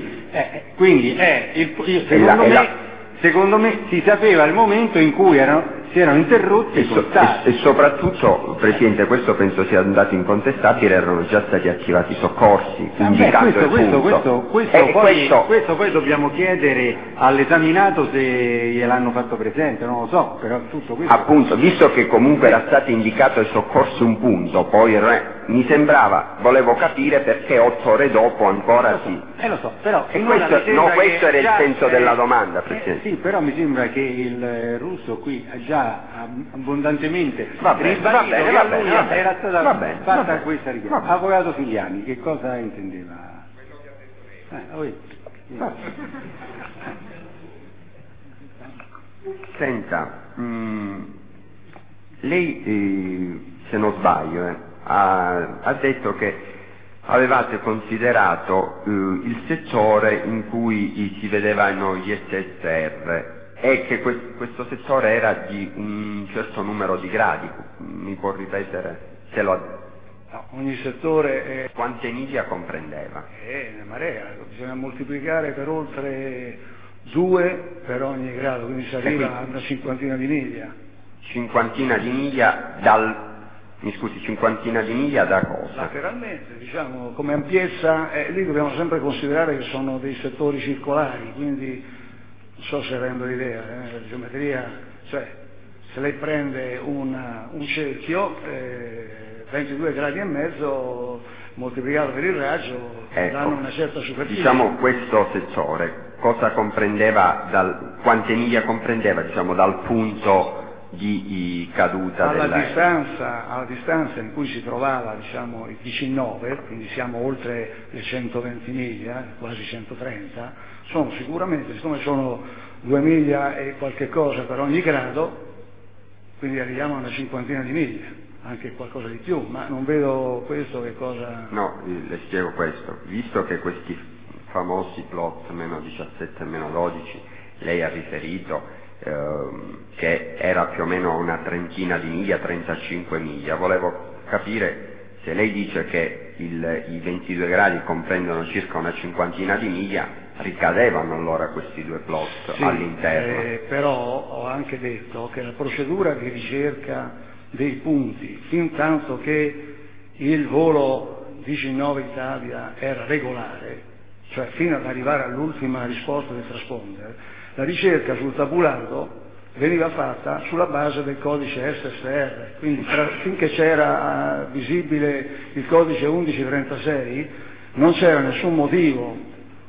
venti, secondo me si sapeva il momento in cui si erano interrotti i contatti. E soprattutto, Presidente, questo penso sia andato incontestabile, erano già stati attivati soccorsi, indicato il punto. Questo poi dobbiamo chiedere all'esaminato se gliel'hanno fatto presente, non lo so, però tutto questo... Appunto, visto che comunque era stato indicato il soccorso un punto, poi mi sembrava, volevo capire perché 8 ore dopo ancora lo so, però... questo era il senso della domanda, Presidente. Sì, però mi sembra che il Russo qui ha già abbondantemente ribadito che a lui era stata fatta questa richiesta. Avvocato Figliani, che cosa intendeva? Senta, lei, se non sbaglio, ha detto che avevate considerato il settore in cui si vedevano gli SSR e che questo settore era di un certo numero di gradi. Mi può ripetere se lo ha detto? No, ogni settore quante miglia comprendeva? Una marea, bisogna moltiplicare per oltre 2 per ogni grado, quindi si arriva a una cinquantina di miglia. Cinquantina di miglia cinquantina di miglia da cosa? Lateralmente, diciamo, come ampiezza, lì dobbiamo sempre considerare che sono dei settori circolari, quindi non so se rendo l'idea, la geometria, cioè se lei prende un cerchio, 22 gradi e mezzo moltiplicato per il raggio danno una certa superficie. Diciamo, questo settore cosa comprendeva, quante miglia comprendeva, diciamo, dal punto di caduta alla distanza in cui si trovava, diciamo, il 19, quindi siamo oltre le 120 miglia, quasi 130, sono sicuramente, siccome sono 2 miglia e qualche cosa per ogni grado, quindi arriviamo a una cinquantina di miglia, anche qualcosa di più, ma non vedo questo che cosa... No, le spiego questo, visto che questi famosi plot meno 17 e meno 12, lei ha riferito che era più o meno una trentina di miglia, 35 miglia, volevo capire se lei dice che i 22 gradi comprendono circa una cinquantina di miglia, ricadevano allora questi 2 plot all'interno. Però ho anche detto che la procedura di ricerca dei punti, fin tanto che il volo 19 Italia era regolare, cioè fino ad arrivare all'ultima risposta del transponder, la ricerca sul tabulato veniva fatta sulla base del codice SSR, quindi finché c'era visibile il codice 1136 non c'era nessun motivo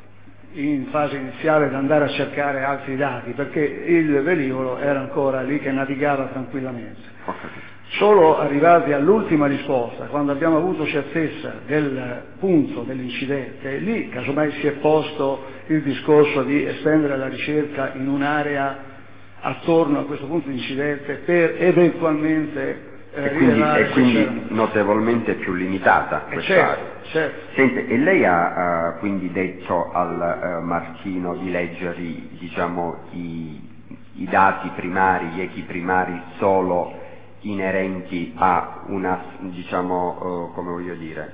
in fase iniziale ad andare a cercare altri dati, perché il velivolo era ancora lì che navigava tranquillamente. Solo arrivati all'ultima risposta, quando abbiamo avuto certezza del punto dell'incidente, lì casomai si è posto il discorso di estendere la ricerca in un'area attorno a questo punto di incidente per eventualmente rilevare e quindi notevolmente più limitata questa area. Certo. Sente, e lei ha quindi detto al Marchino di leggere, diciamo, i dati primari, gli echi primari solo inerenti a una, diciamo, come voglio dire,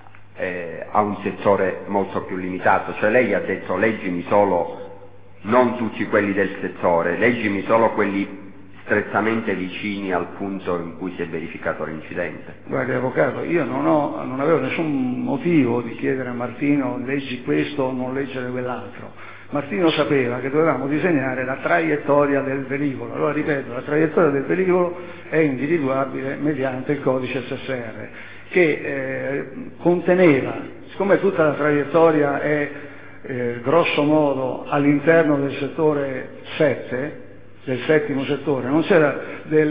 a un settore molto più limitato, cioè lei ha detto leggimi solo non tutti quelli del settore, leggimi solo quelli strettamente vicini al punto in cui si è verificato l'incidente? Guardi avvocato, io non avevo nessun motivo di chiedere a Martino leggi questo o non leggere quell'altro. Martino sapeva che dovevamo disegnare la traiettoria del velivolo. Allora ripeto, la traiettoria del velivolo è individuabile mediante il codice SSR, che conteneva, siccome tutta la traiettoria è grosso modo all'interno del settore 7, del settimo settore, non c'era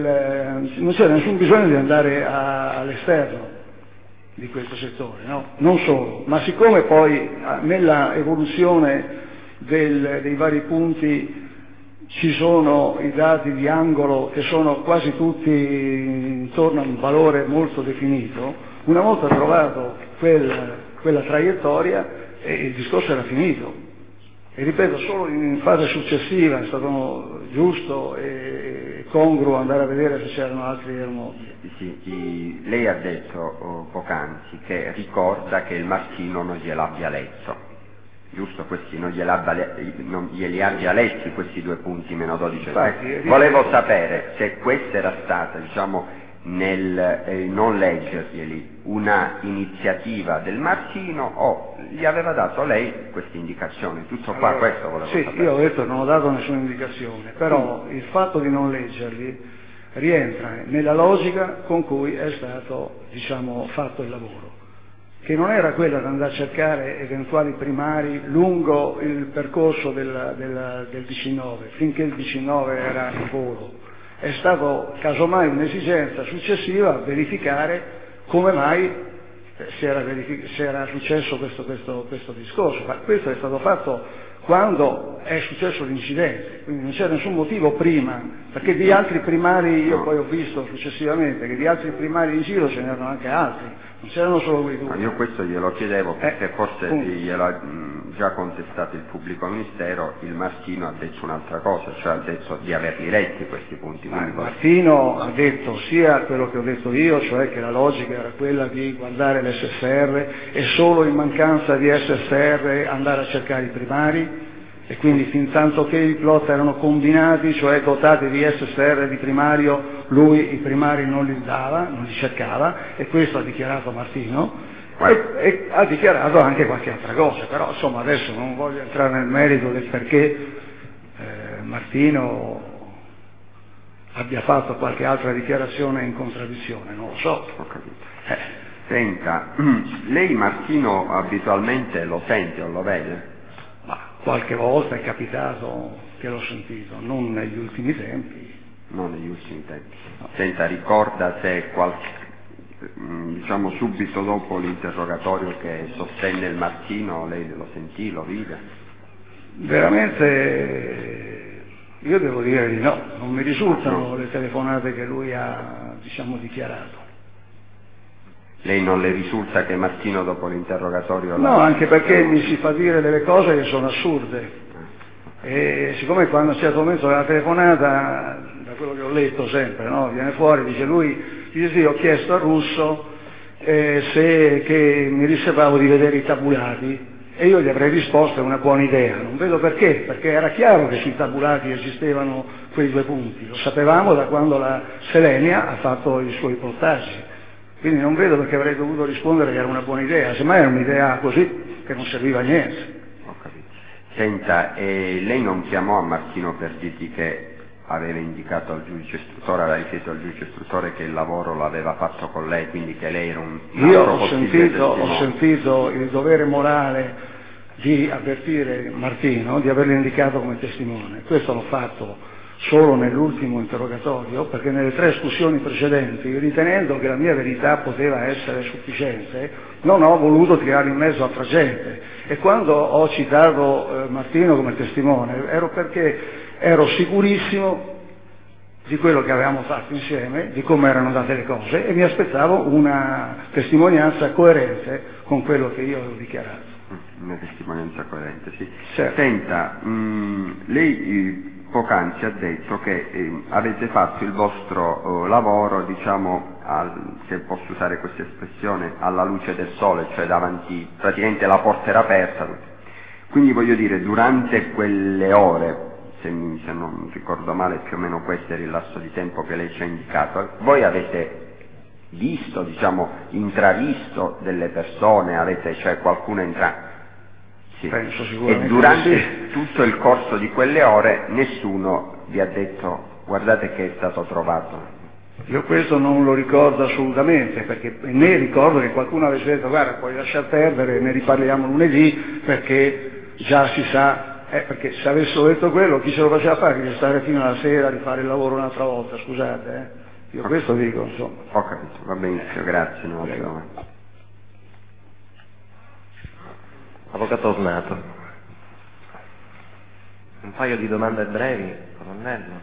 nessun bisogno di andare all'esterno di questo settore, no? Non solo, ma siccome poi nella evoluzione dei vari punti ci sono i dati di angolo che sono quasi tutti intorno a un valore molto definito, una volta trovato quella traiettoria il discorso era finito. E ripeto, solo in fase successiva è stato giusto e congruo andare a vedere se c'erano altri aeromobili. Sì, lei ha detto poc'anzi che ricorda che il Martino non gliel'abbia letto, giusto? Questi non glieli abbia letti questi 2 punti meno 12. Infatti, volevo sapere se questa era stata, diciamo, nel non leggerglieli una iniziativa del Martino o gli aveva dato lei queste indicazioni? Tutto qua, allora, questo volevo sì, sapere. io ho detto non ho dato nessuna indicazione, però il fatto di non leggerli rientra nella logica con cui è stato, diciamo, fatto il lavoro, che non era quella di andare a cercare eventuali primari lungo il percorso del 19, finché il 19 era in volo. È stato casomai un'esigenza successiva verificare come mai si era successo questo discorso, ma questo è stato fatto quando è successo l'incidente, quindi non c'era nessun motivo prima, perché di altri primari io poi ho visto successivamente che di altri primari in giro ce n'erano anche altri, non c'erano solo quei 2. Io questo glielo chiedevo perché forse glielo ha già contestato il pubblico ministero, il Martino ha detto un'altra cosa, cioè ha detto di averli letti questi punti. Martino ha detto sia quello che ho detto io, cioè che la logica era quella di guardare l'SSR e solo in mancanza di SSR andare a cercare i primari, e quindi fin tanto che i plot erano combinati, cioè dotati di SSR di primario, lui i primari non li dava, non li cercava, e questo ha dichiarato Martino, e ha dichiarato anche qualche altra cosa, però insomma adesso non voglio entrare nel merito del perché Martino abbia fatto qualche altra dichiarazione in contraddizione, non lo so. Ho capito. Senta, lei Martino abitualmente lo sente o lo vede? Ma qualche volta è capitato che l'ho sentito, non negli ultimi tempi. Non negli ultimi tempi. No. Senta, ricorda se diciamo subito dopo l'interrogatorio che sostenne il Martino, lei lo sentì, lo vide? Veramente io devo dire di no, non mi risultano le telefonate che lui ha, diciamo, dichiarato. Lei non le risulta che Martino dopo l'interrogatorio... No, anche perché mi si fa dire delle cose che sono assurde. E siccome quando a un certo momento della telefonata, da quello che ho letto sempre, no, viene fuori, dice sì, ho chiesto a Russo che mi riservavo di vedere i tabulati, e io gli avrei risposto è una buona idea. Non vedo perché era chiaro che sui tabulati esistevano quei 2 punti, lo sapevamo da quando la Selenia ha fatto i suoi portaggi. Quindi non vedo perché avrei dovuto rispondere che era una buona idea, semmai era un'idea così, che non serviva a niente. Ho capito. Senta, lei non chiamò a Martino per dirgli che aveva indicato al giudice istruttore, aveva chiesto al giudice istruttore che il lavoro l'aveva fatto con lei, quindi che lei era un Io ho sentito il dovere morale di avvertire Martino, di averlo indicato come testimone. Questo l'ho fatto solo nell'ultimo interrogatorio, perché nelle 3 escursioni precedenti, ritenendo che la mia verità poteva essere sufficiente, non ho voluto tirare in mezzo altra gente, e quando ho citato Martino come testimone ero perché ero sicurissimo di quello che avevamo fatto insieme, di come erano andate le cose, e mi aspettavo una testimonianza coerente con quello che io avevo dichiarato. Una testimonianza coerente, sì. Certo. Senta, lei poc'anzi ha detto che avete fatto il vostro lavoro, diciamo, se posso usare questa espressione, alla luce del sole, cioè davanti, praticamente la porta era aperta. Quindi voglio dire, durante quelle ore se non ricordo male più o meno questo era il lasso di tempo che lei ci ha indicato. Voi avete visto, diciamo, intravisto delle persone, cioè qualcuno entra? Sì. Penso sicuramente. E durante sì. tutto il corso di quelle ore nessuno vi ha detto guardate che è stato trovato? Io questo non lo ricordo assolutamente, perché né ricordo che qualcuno avesse detto guarda puoi lasciar perdere, ne riparliamo lunedì perché già si sa, perché se avessero detto quello chi se lo faceva fare di stare fino alla sera, di fare il lavoro un'altra volta, scusate, io questo dico, insomma. Ho capito, va benissimo, grazie. No, Avvocato Ornato, un paio di domande brevi, colonnello.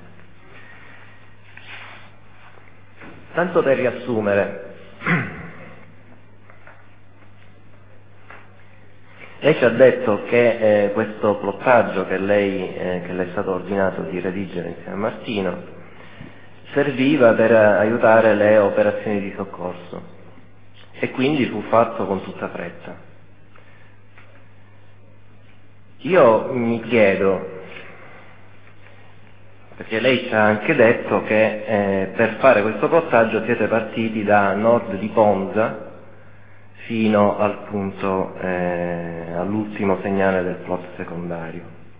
Tanto per riassumere, lei ci ha detto che questo plottaggio che le è stato ordinato di redigere insieme a Martino serviva per aiutare le operazioni di soccorso e quindi fu fatto con tutta fretta. Io mi chiedo, perché lei ci ha anche detto che per fare questo plottaggio siete partiti da nord di Ponza fino al punto, all'ultimo segnale del plot secondario.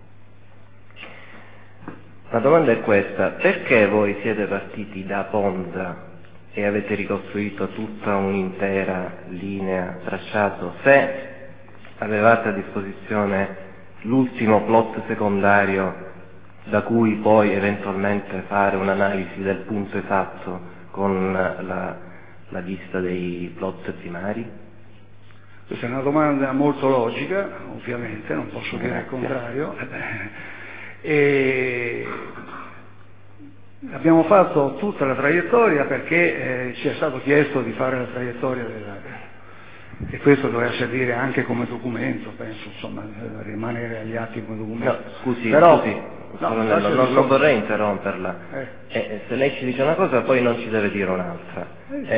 La domanda è questa: perché voi siete partiti da Ponza e avete ricostruito tutta un'intera linea tracciato se avevate a disposizione l'ultimo plot secondario da cui poi eventualmente fare un'analisi del punto esatto con la vista dei plot primari? Questa è una domanda molto logica, ovviamente, non posso dire il contrario. E abbiamo fatto tutta la traiettoria perché ci è stato chiesto di fare la traiettoria e questo doveva servire anche come documento, penso, insomma, rimanere agli atti come documento. No, scusi, non vorrei interromperla. Se lei ci dice una cosa poi non ci deve dire un'altra.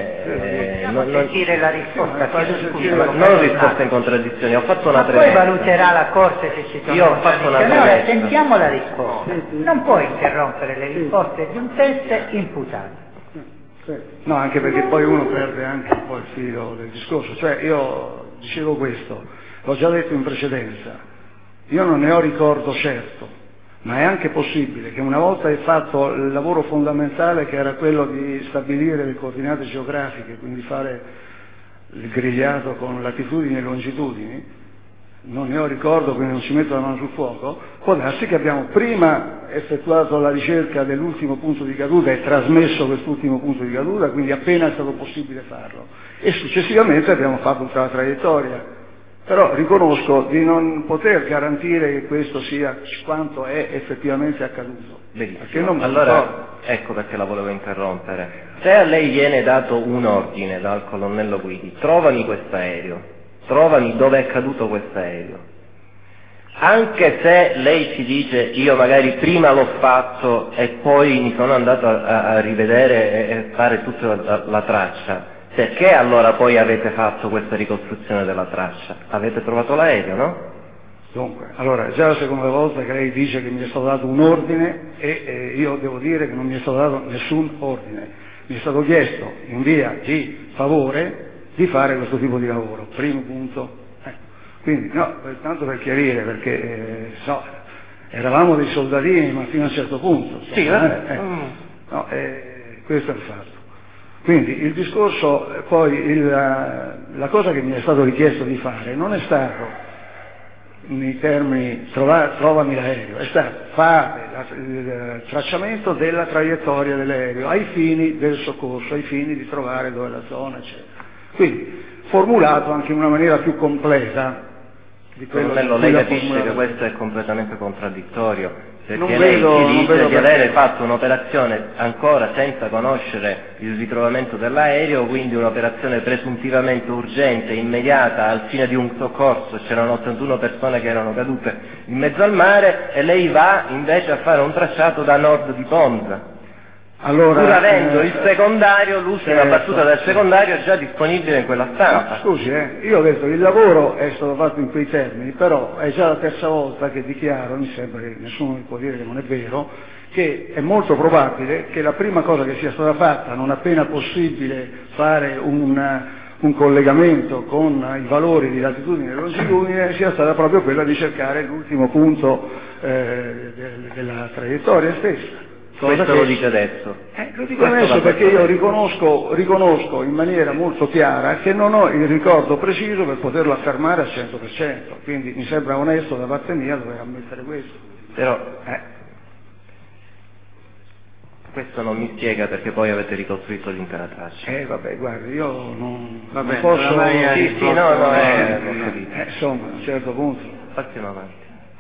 Non sentire la risposta. Non risposta in contraddizione, ho fatto una premessa. Poi valuterà la Corte se ci sono. Io ho fatto una premessa. Allora sentiamo la risposta. Non può interrompere le risposte di un test imputato. No, anche perché poi uno perde anche un po' il filo del discorso. Cioè io dicevo questo, l'ho già detto in precedenza, io non ne ho ricordo certo, ma è anche possibile che una volta fatto il lavoro fondamentale che era quello di stabilire le coordinate geografiche, quindi fare il grigliato con latitudini e longitudini, non ne ho ricordo, quindi non ci metto la mano sul fuoco, può darsi che abbiamo prima effettuato la ricerca dell'ultimo punto di caduta e trasmesso quest'ultimo punto di caduta, quindi appena è stato possibile farlo, e successivamente abbiamo fatto tutta la traiettoria. Però riconosco di non poter garantire che questo sia quanto è effettivamente accaduto. Benissimo, allora ecco perché la volevo interrompere. Se a lei viene dato un ordine dal colonnello Guidi, trovami quest'aereo, trovami dove è caduto quest'aereo. Anche se lei ci dice io magari prima l'ho fatto e poi mi sono andato a rivedere e fare tutta la traccia, perché allora poi avete fatto questa ricostruzione della traccia? Avete trovato l'aereo, no? Dunque, allora è già la seconda volta che lei dice che mi è stato dato un ordine e io devo dire che non mi è stato dato nessun ordine. Mi è stato chiesto in via di favore di fare questo tipo di lavoro, primo punto. Quindi, no, tanto per chiarire, perché eravamo dei soldatini, ma fino a un certo punto. Insomma, sì, questo è il fatto. Quindi il discorso, poi la cosa che mi è stato richiesto di fare non è stato nei termini trovami l'aereo, è stato fare il tracciamento della traiettoria dell'aereo ai fini del soccorso, ai fini di trovare dove è la zona, eccetera. Quindi formulato anche in una maniera più completa di quello che lei capisce che questo è completamente contraddittorio, perché lei ci dice di avere fatto un'operazione ancora senza conoscere il ritrovamento dell'aereo, quindi un'operazione presuntivamente urgente, immediata, al fine di un soccorso. C'erano 81 persone che erano cadute in mezzo al mare e lei va invece a fare un tracciato da nord di Ponza. Allora, pur avendo il secondario, l'ultima battuta del secondario è già disponibile in quella stampa. No, scusi, io ho detto che il lavoro è stato fatto in quei termini, però è già la terza volta che dichiaro, mi sembra che nessuno mi può dire che non è vero, che è molto probabile che la prima cosa che sia stata fatta, non appena possibile fare un collegamento con i valori di latitudine e longitudine, sia stata proprio quella di cercare l'ultimo punto della traiettoria stessa. Questo lo dice adesso. Lo dico adesso perché io riconosco in maniera molto chiara che non ho il ricordo preciso per poterlo affermare al 100%, quindi mi sembra onesto da parte mia dover ammettere questo. Però questo non mi spiega perché poi avete ricostruito l'intera traccia. Vabbè, guardi, io non posso... insomma, a un certo punto... Passiamo avanti.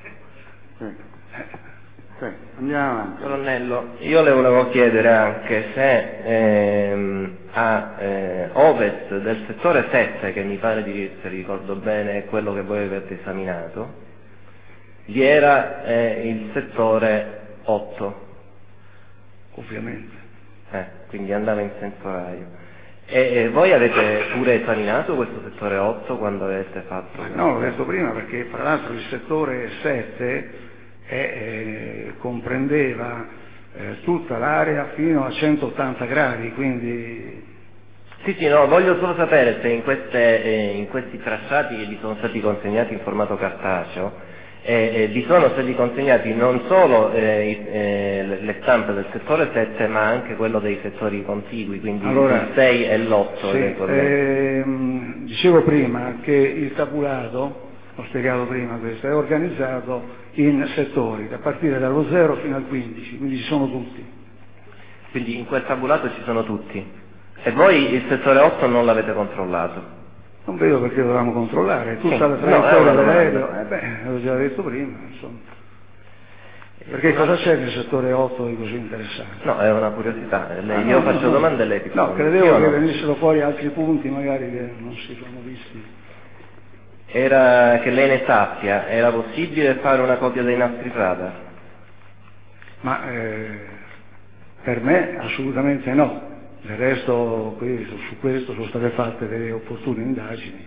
Andiamo avanti. Colonnello, io le volevo chiedere anche se a ovest del settore 7, che mi pare di, se ricordo bene, è quello che voi avete esaminato, vi era il settore 8. Ovviamente. Quindi andava in senso orario. E voi avete pure esaminato questo settore 8 quando avete fatto... No, l'ho detto prima perché tra l'altro il settore 7 comprendeva tutta l'area fino a 180 gradi, quindi... Sì, no, voglio solo sapere se in questi tracciati che vi sono stati consegnati in formato cartaceo vi sono stati consegnati non solo le stampe del settore 7 ma anche quello dei settori contigui, quindi il 6 e l'8 eventualmente. Dicevo prima che il tabulato, ho spiegato prima questo, è organizzato in settori, a partire dallo 0 fino al 15, quindi ci sono tutti. Quindi in quel tabulato ci sono tutti. E voi il settore 8 non l'avete controllato? Non vedo perché dovevamo controllare, tutta la traiettoria dell'aereo, l'ho già detto prima, insomma. Perché cosa c'è nel settore 8 di così interessante? No, è una curiosità, io faccio domande e lei ti No, credevo che venissero fuori altri punti magari che non si sono visti. Era che lei ne sappia, era possibile fare una copia dei nastri radar? Ma per me assolutamente no. Del resto su questo sono state fatte delle opportune indagini.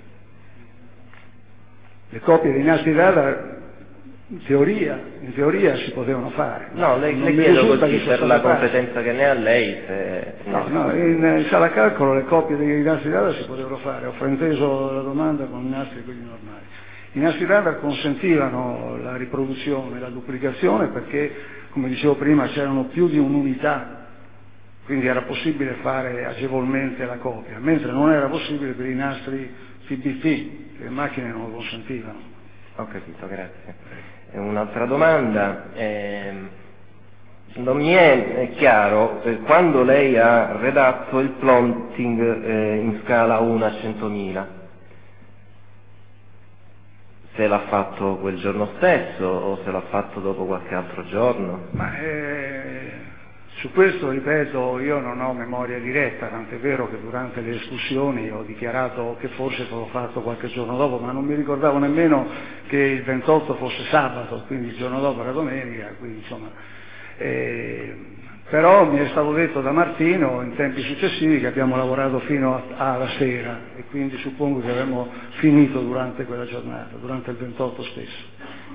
Le copie dei nastri radar in teoria si potevano fare. No, le chiedo così per la competenza che ne ha lei. No, in sala calcolo le copie dei nastri radar si potevano fare, ho frainteso la domanda con i nastri quelli normali. I nastri radar consentivano la riproduzione, la duplicazione perché, come dicevo prima, c'erano più di un'unità. Quindi era possibile fare agevolmente la copia, mentre non era possibile per i nastri PBT, che le macchine non lo consentivano. Ho capito, grazie. Un'altra domanda, non mi è chiaro quando lei ha redatto il plotting in scala 1 a 100.000, se l'ha fatto quel giorno stesso o se l'ha fatto dopo qualche altro giorno? Su questo, ripeto, io non ho memoria diretta, tant'è vero che durante le discussioni ho dichiarato che forse l'ho fatto qualche giorno dopo, ma non mi ricordavo nemmeno che il 28 fosse sabato, quindi il giorno dopo era domenica, quindi insomma... però mi è stato detto da Martino in tempi successivi che abbiamo lavorato fino alla sera e quindi suppongo che avremmo finito durante quella giornata, durante il 28 stesso.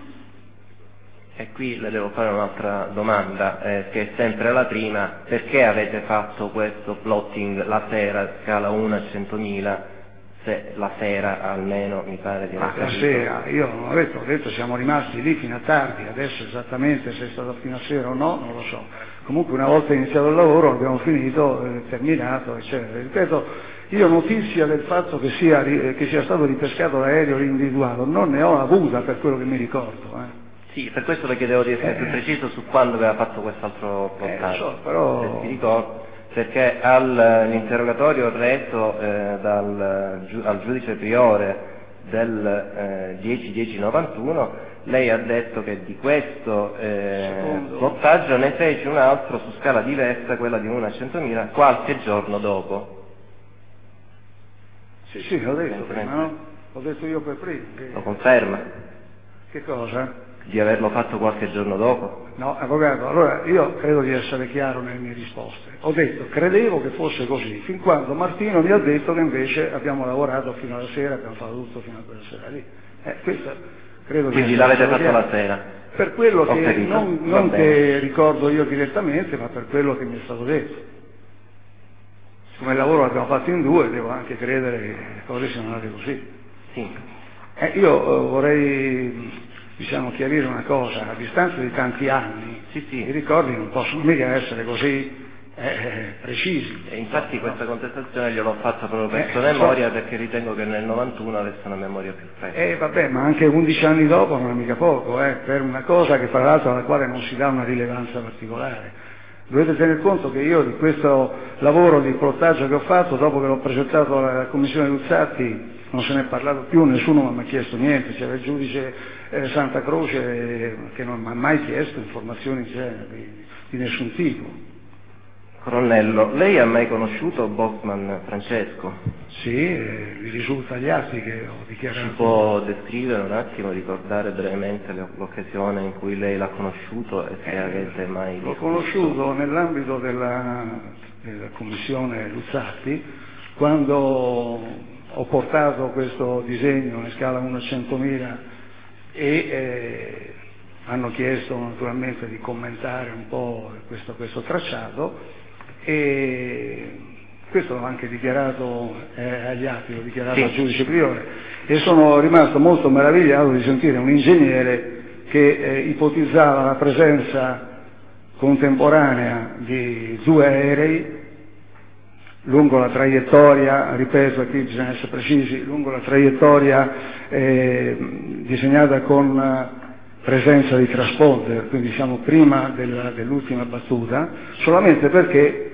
E qui le devo fare un'altra domanda, che è sempre la prima: perché avete fatto questo plotting la sera, scala 1 a 100.000, se la sera almeno mi pare di aver capito? La sera, io non ho detto siamo rimasti lì fino a tardi, adesso esattamente se è stato fino a sera o no, non lo so. Comunque una volta iniziato il lavoro abbiamo finito, terminato, eccetera. Ripeto, io notizia del fatto che sia stato ripescato l'aereo individuato non ne ho avuta per quello che mi ricordo. Sì, per questo le chiedevo di essere più preciso su quando aveva fatto quest'altro plottaggio. Però... Se ti ricordo, perché all'interrogatorio reso al giudice priore del 10-10-91 lei ha detto che di questo plottaggio ne fece un altro su scala diversa, quella di 1 a 100.000, qualche giorno dopo. Sì, l'ho detto prima, no? L'ho detto io per prima. Lo conferma? Che cosa? Di averlo fatto qualche giorno dopo? No, avvocato, allora io credo di essere chiaro nelle mie risposte. Ho detto, credevo che fosse così, fin quando Martino mi ha detto che invece abbiamo lavorato fino alla sera, abbiamo fatto tutto fino a quella sera lì. Questo credo. Quindi l'avete fatto la sera? Per quello che, capito. non che ricordo io direttamente, ma per quello che mi è stato detto. Come il lavoro l'abbiamo fatto in due, devo anche credere che le cose siano andate così. Sì. Io vorrei chiarire una cosa, a distanza di tanti anni, i ricordi non possono mica essere così precisi. E infatti questa contestazione gliel'ho fatta proprio per sua memoria, perché ritengo che nel 91 avesse una memoria più fresca. Vabbè, ma anche 11 anni dopo non è mica poco, per una cosa che fra l'altro alla quale non si dà una rilevanza particolare. Dovete tener conto che io di questo lavoro di pilotaggio che ho fatto, dopo che l'ho presentato alla Commissione Luzzatti, non se ne è parlato più, nessuno mi ha mai chiesto niente, c'era il giudice Santa Croce che non mi ha mai chiesto informazioni di nessun tipo. Colonnello, lei ha mai conosciuto Bosman Francesco? Sì, mi risulta agli atti che ho dichiarato. Ci può descrivere un attimo, ricordare brevemente l'occasione in cui lei l'ha conosciuto e se avete mai L'ho conosciuto nell'ambito della Commissione Luzzatti, quando ho portato questo disegno in scala 1 a 100.000 e hanno chiesto naturalmente di commentare un po' questo tracciato, e questo l'ho anche dichiarato agli atti, l'ho dichiarato al giudice priore, e sono rimasto molto meravigliato di sentire un ingegnere che ipotizzava la presenza contemporanea di due aerei lungo la traiettoria, ripeto, qui bisogna essere precisi, lungo la traiettoria disegnata con presenza di transponder, quindi siamo prima dell'ultima battuta, solamente perché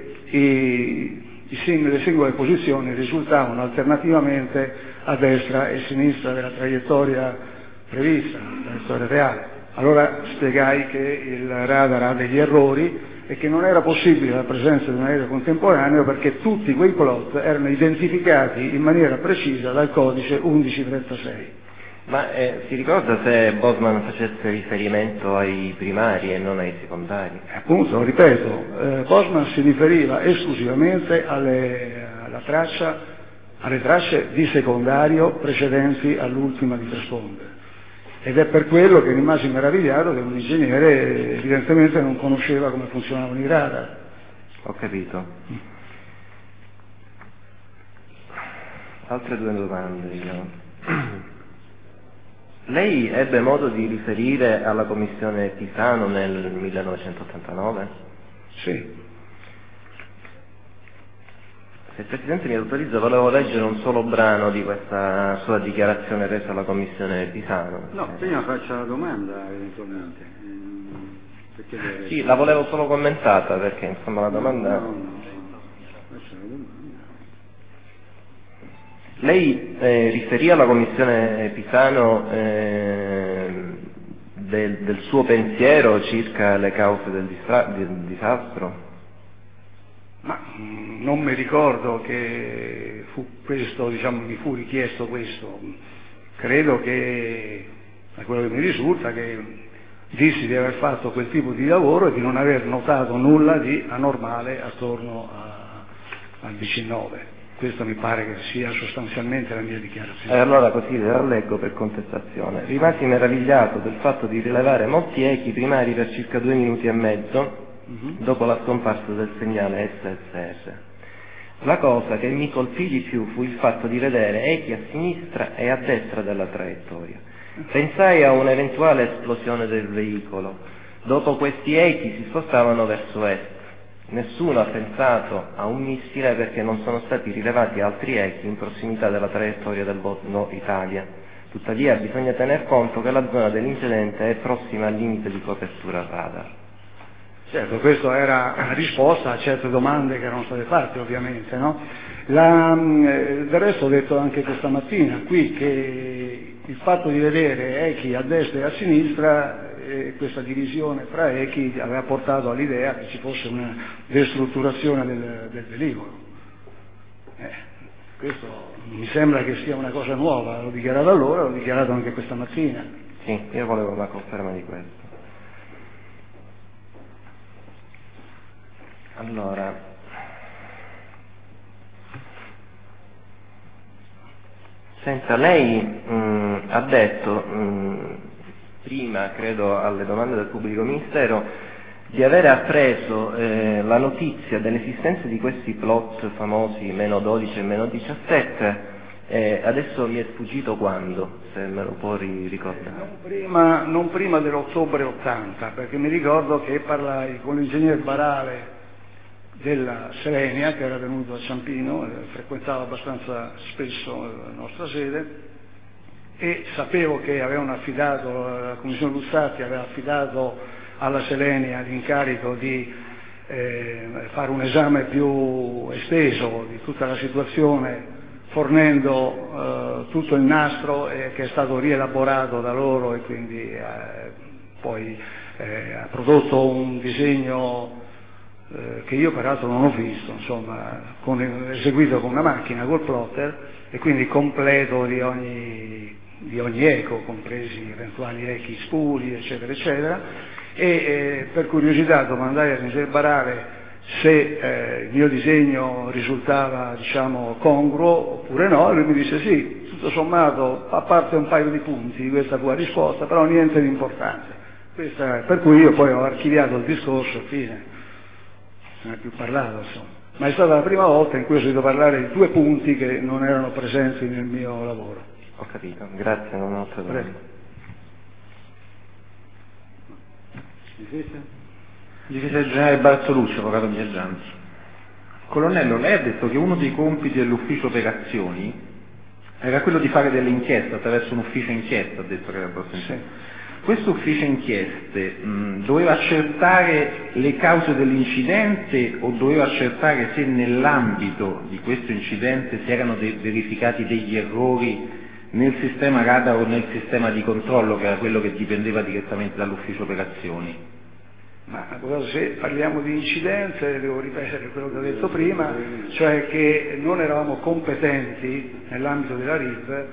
le singole posizioni risultavano alternativamente a destra e a sinistra della traiettoria prevista, la traiettoria reale. Allora spiegai che il radar ha degli errori e che non era possibile la presenza di un aereo contemporaneo perché tutti quei plot erano identificati in maniera precisa dal codice 1136. Ma si ricorda se Bosman facesse riferimento ai primari e non ai secondari? Appunto, ripeto, Bosman si riferiva esclusivamente alle tracce di secondario precedenti all'ultima di transponder. Ed è per quello che rimasi meravigliato che un ingegnere evidentemente non conosceva come funzionavano i radar. Ho capito. Altre due domande. Lei ebbe modo di riferire alla Commissione Pisano nel 1989? Sì. Se il Presidente mi autorizza, volevo leggere un solo brano di questa sua dichiarazione resa alla Commissione Pisano. No, prima faccia la domanda eventualmente. Sì, la volevo solo commentata perché insomma la domanda... No, faccia la domanda. Lei riferì alla Commissione Pisano del suo pensiero circa le cause del disastro? Ma non mi ricordo che fu questo, mi fu richiesto questo. Credo che, da quello che mi risulta, che dissi di aver fatto quel tipo di lavoro e di non aver notato nulla di anormale attorno al 19. Questo mi pare che sia sostanzialmente la mia dichiarazione. E allora così la leggo per contestazione. Rimasi meravigliato del fatto di rilevare molti echi primari per circa 2 minuti e mezzo dopo la scomparsa del segnale SSR. La cosa che mi colpì di più fu il fatto di vedere echi a sinistra e a destra della traiettoria. Pensai a un'eventuale esplosione del veicolo. Dopo questi echi si spostavano verso est. Nessuno ha pensato a un missile perché non sono stati rilevati altri echi in prossimità della traiettoria del volo Italia. Tuttavia bisogna tener conto che la zona dell'incidente è prossima al limite di copertura radar. Certo, questa era una risposta a certe domande che erano state fatte, ovviamente, no? Del resto ho detto anche questa mattina qui che il fatto di vedere echi a destra e a sinistra, questa divisione fra echi aveva portato all'idea che ci fosse una destrutturazione del velivolo. Questo mi sembra che sia una cosa nuova, l'ho dichiarato allora, l'ho dichiarato anche questa mattina. Sì, io volevo la conferma di questo. Allora, senta, lei ha detto prima, credo alle domande del pubblico ministero, di avere appreso la notizia dell'esistenza di questi plot famosi -12 e -17, adesso mi è sfuggito quando, se me lo può ricordare. Non prima dell'ottobre 80, perché mi ricordo che parlai con l'ingegner Barale della Serenia, che era venuto a Ciampino, frequentava abbastanza spesso la nostra sede, e sapevo che avevano affidato, la Commissione Luzzatti aveva affidato alla Serenia l'incarico di fare un esame più esteso di tutta la situazione, fornendo tutto il nastro che è stato rielaborato da loro, e quindi poi ha prodotto un disegno che io peraltro non ho visto, insomma, eseguito con una macchina, col plotter, e quindi completo di ogni eco, compresi eventuali echi spuri, eccetera, eccetera, e per curiosità domandai all'ingegner Barale se il mio disegno risultava, diciamo, congruo oppure no, e lui mi disse sì, tutto sommato, a parte un paio di punti di questa tua risposta, però niente di importante. Per cui io poi ho archiviato il discorso e fine, non è più parlato, insomma. Ma è stata la prima volta in cui ho sentito parlare di 2 punti che non erano presenti nel mio lavoro. Ho capito, grazie, non ho altre domande. Difesa generale Barzolucci, avvocato viaggiante. Colonnello, lei ha detto che uno dei compiti dell'ufficio operazioni era quello di fare delle inchieste attraverso un ufficio inchiesta, ha detto che era abbastanza. Sì. Questo ufficio inchieste doveva accertare le cause dell'incidente o doveva accertare se nell'ambito di questo incidente si erano verificati degli errori nel sistema radar o nel sistema di controllo, che era quello che dipendeva direttamente dall'ufficio operazioni? Ma se parliamo di incidente devo ripetere quello che ho detto prima, cioè che non eravamo competenti nell'ambito della RIV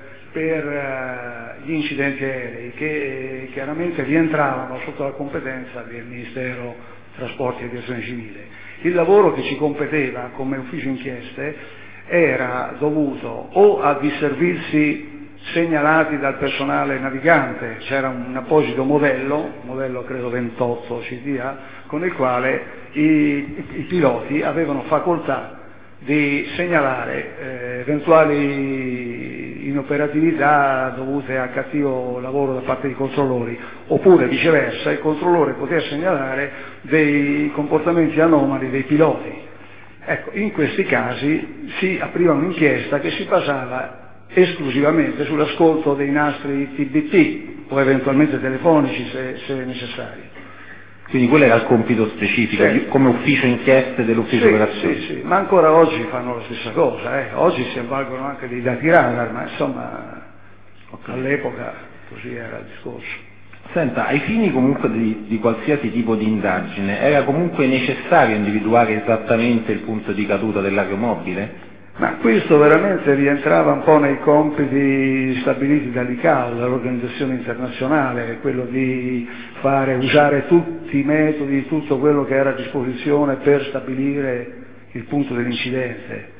per gli incidenti aerei, che chiaramente rientravano sotto la competenza del Ministero Trasporti e Aviazione Civile. Il lavoro che ci competeva come ufficio inchieste era dovuto o a disservizi segnalati dal personale navigante, c'era un apposito modello credo 28 CDA, con il quale i piloti avevano facoltà di segnalare eventuali inoperatività dovute a cattivo lavoro da parte dei controllori, oppure viceversa il controllore poteva segnalare dei comportamenti anomali dei piloti. Ecco, in questi casi si apriva un'inchiesta che si basava esclusivamente sull'ascolto dei nastri TBT o eventualmente telefonici se necessari. Quindi quello era il compito specifico, sì, come ufficio inchieste dell'ufficio operazioni? Sì, ma ancora oggi fanno la stessa cosa, oggi si avvalgono anche dei dati radar, ma insomma all'epoca così era il discorso. Senta, ai fini comunque di qualsiasi tipo di indagine, era comunque necessario individuare esattamente il punto di caduta dell'aeromobile? Ma questo veramente rientrava un po' nei compiti stabiliti dall'ICAO, dall'organizzazione internazionale, quello di usare tutti i metodi, tutto quello che era a disposizione per stabilire il punto dell'incidente.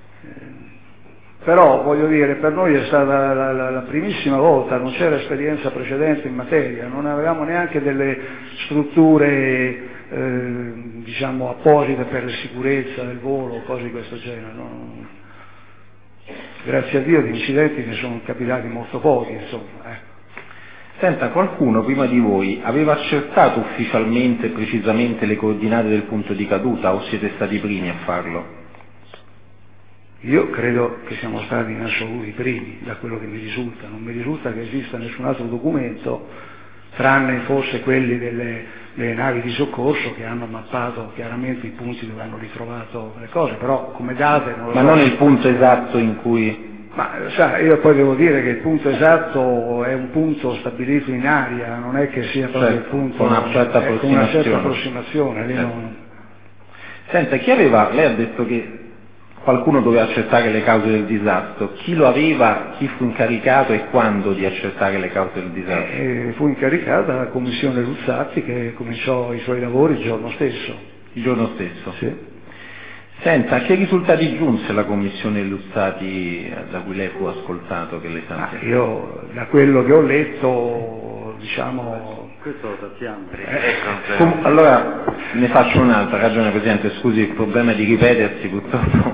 Però voglio dire, per noi è stata la primissima volta, non c'era esperienza precedente in materia, non avevamo neanche delle strutture diciamo apposite per la sicurezza del volo, cose di questo genere. No? Grazie a Dio di incidenti ne sono capitati molto pochi, insomma. Senta, qualcuno prima di voi aveva accertato ufficialmente e precisamente le coordinate del punto di caduta o siete stati i primi a farlo? Io credo che siamo stati in assoluto i primi, da quello che mi risulta. Non mi risulta che esista nessun altro documento, tranne forse quelli delle navi di soccorso che hanno mappato chiaramente i punti dove hanno ritrovato le cose, però come date non lo so. Ma non il punto esatto in cui... Ma sa, io poi devo dire che il punto esatto è un punto stabilito in aria, non è che sia proprio il punto con una certa approssimazione. Non... Senta, chi aveva, lei ha detto che qualcuno doveva accertare le cause del disastro. Chi lo aveva, chi fu incaricato e quando di accertare le cause del disastro? Fu incaricata la commissione Luzzatti che cominciò i suoi lavori il giorno stesso. Il giorno stesso? Sì. Senta, a che risultati giunse la commissione Luzzatti da cui lei fu ascoltato, che lei sa? Io da quello che ho letto, diciamo... Questo lo sappiamo. Allora ne faccio un'altra, ragione Presidente, scusi il problema di ripetersi purtroppo.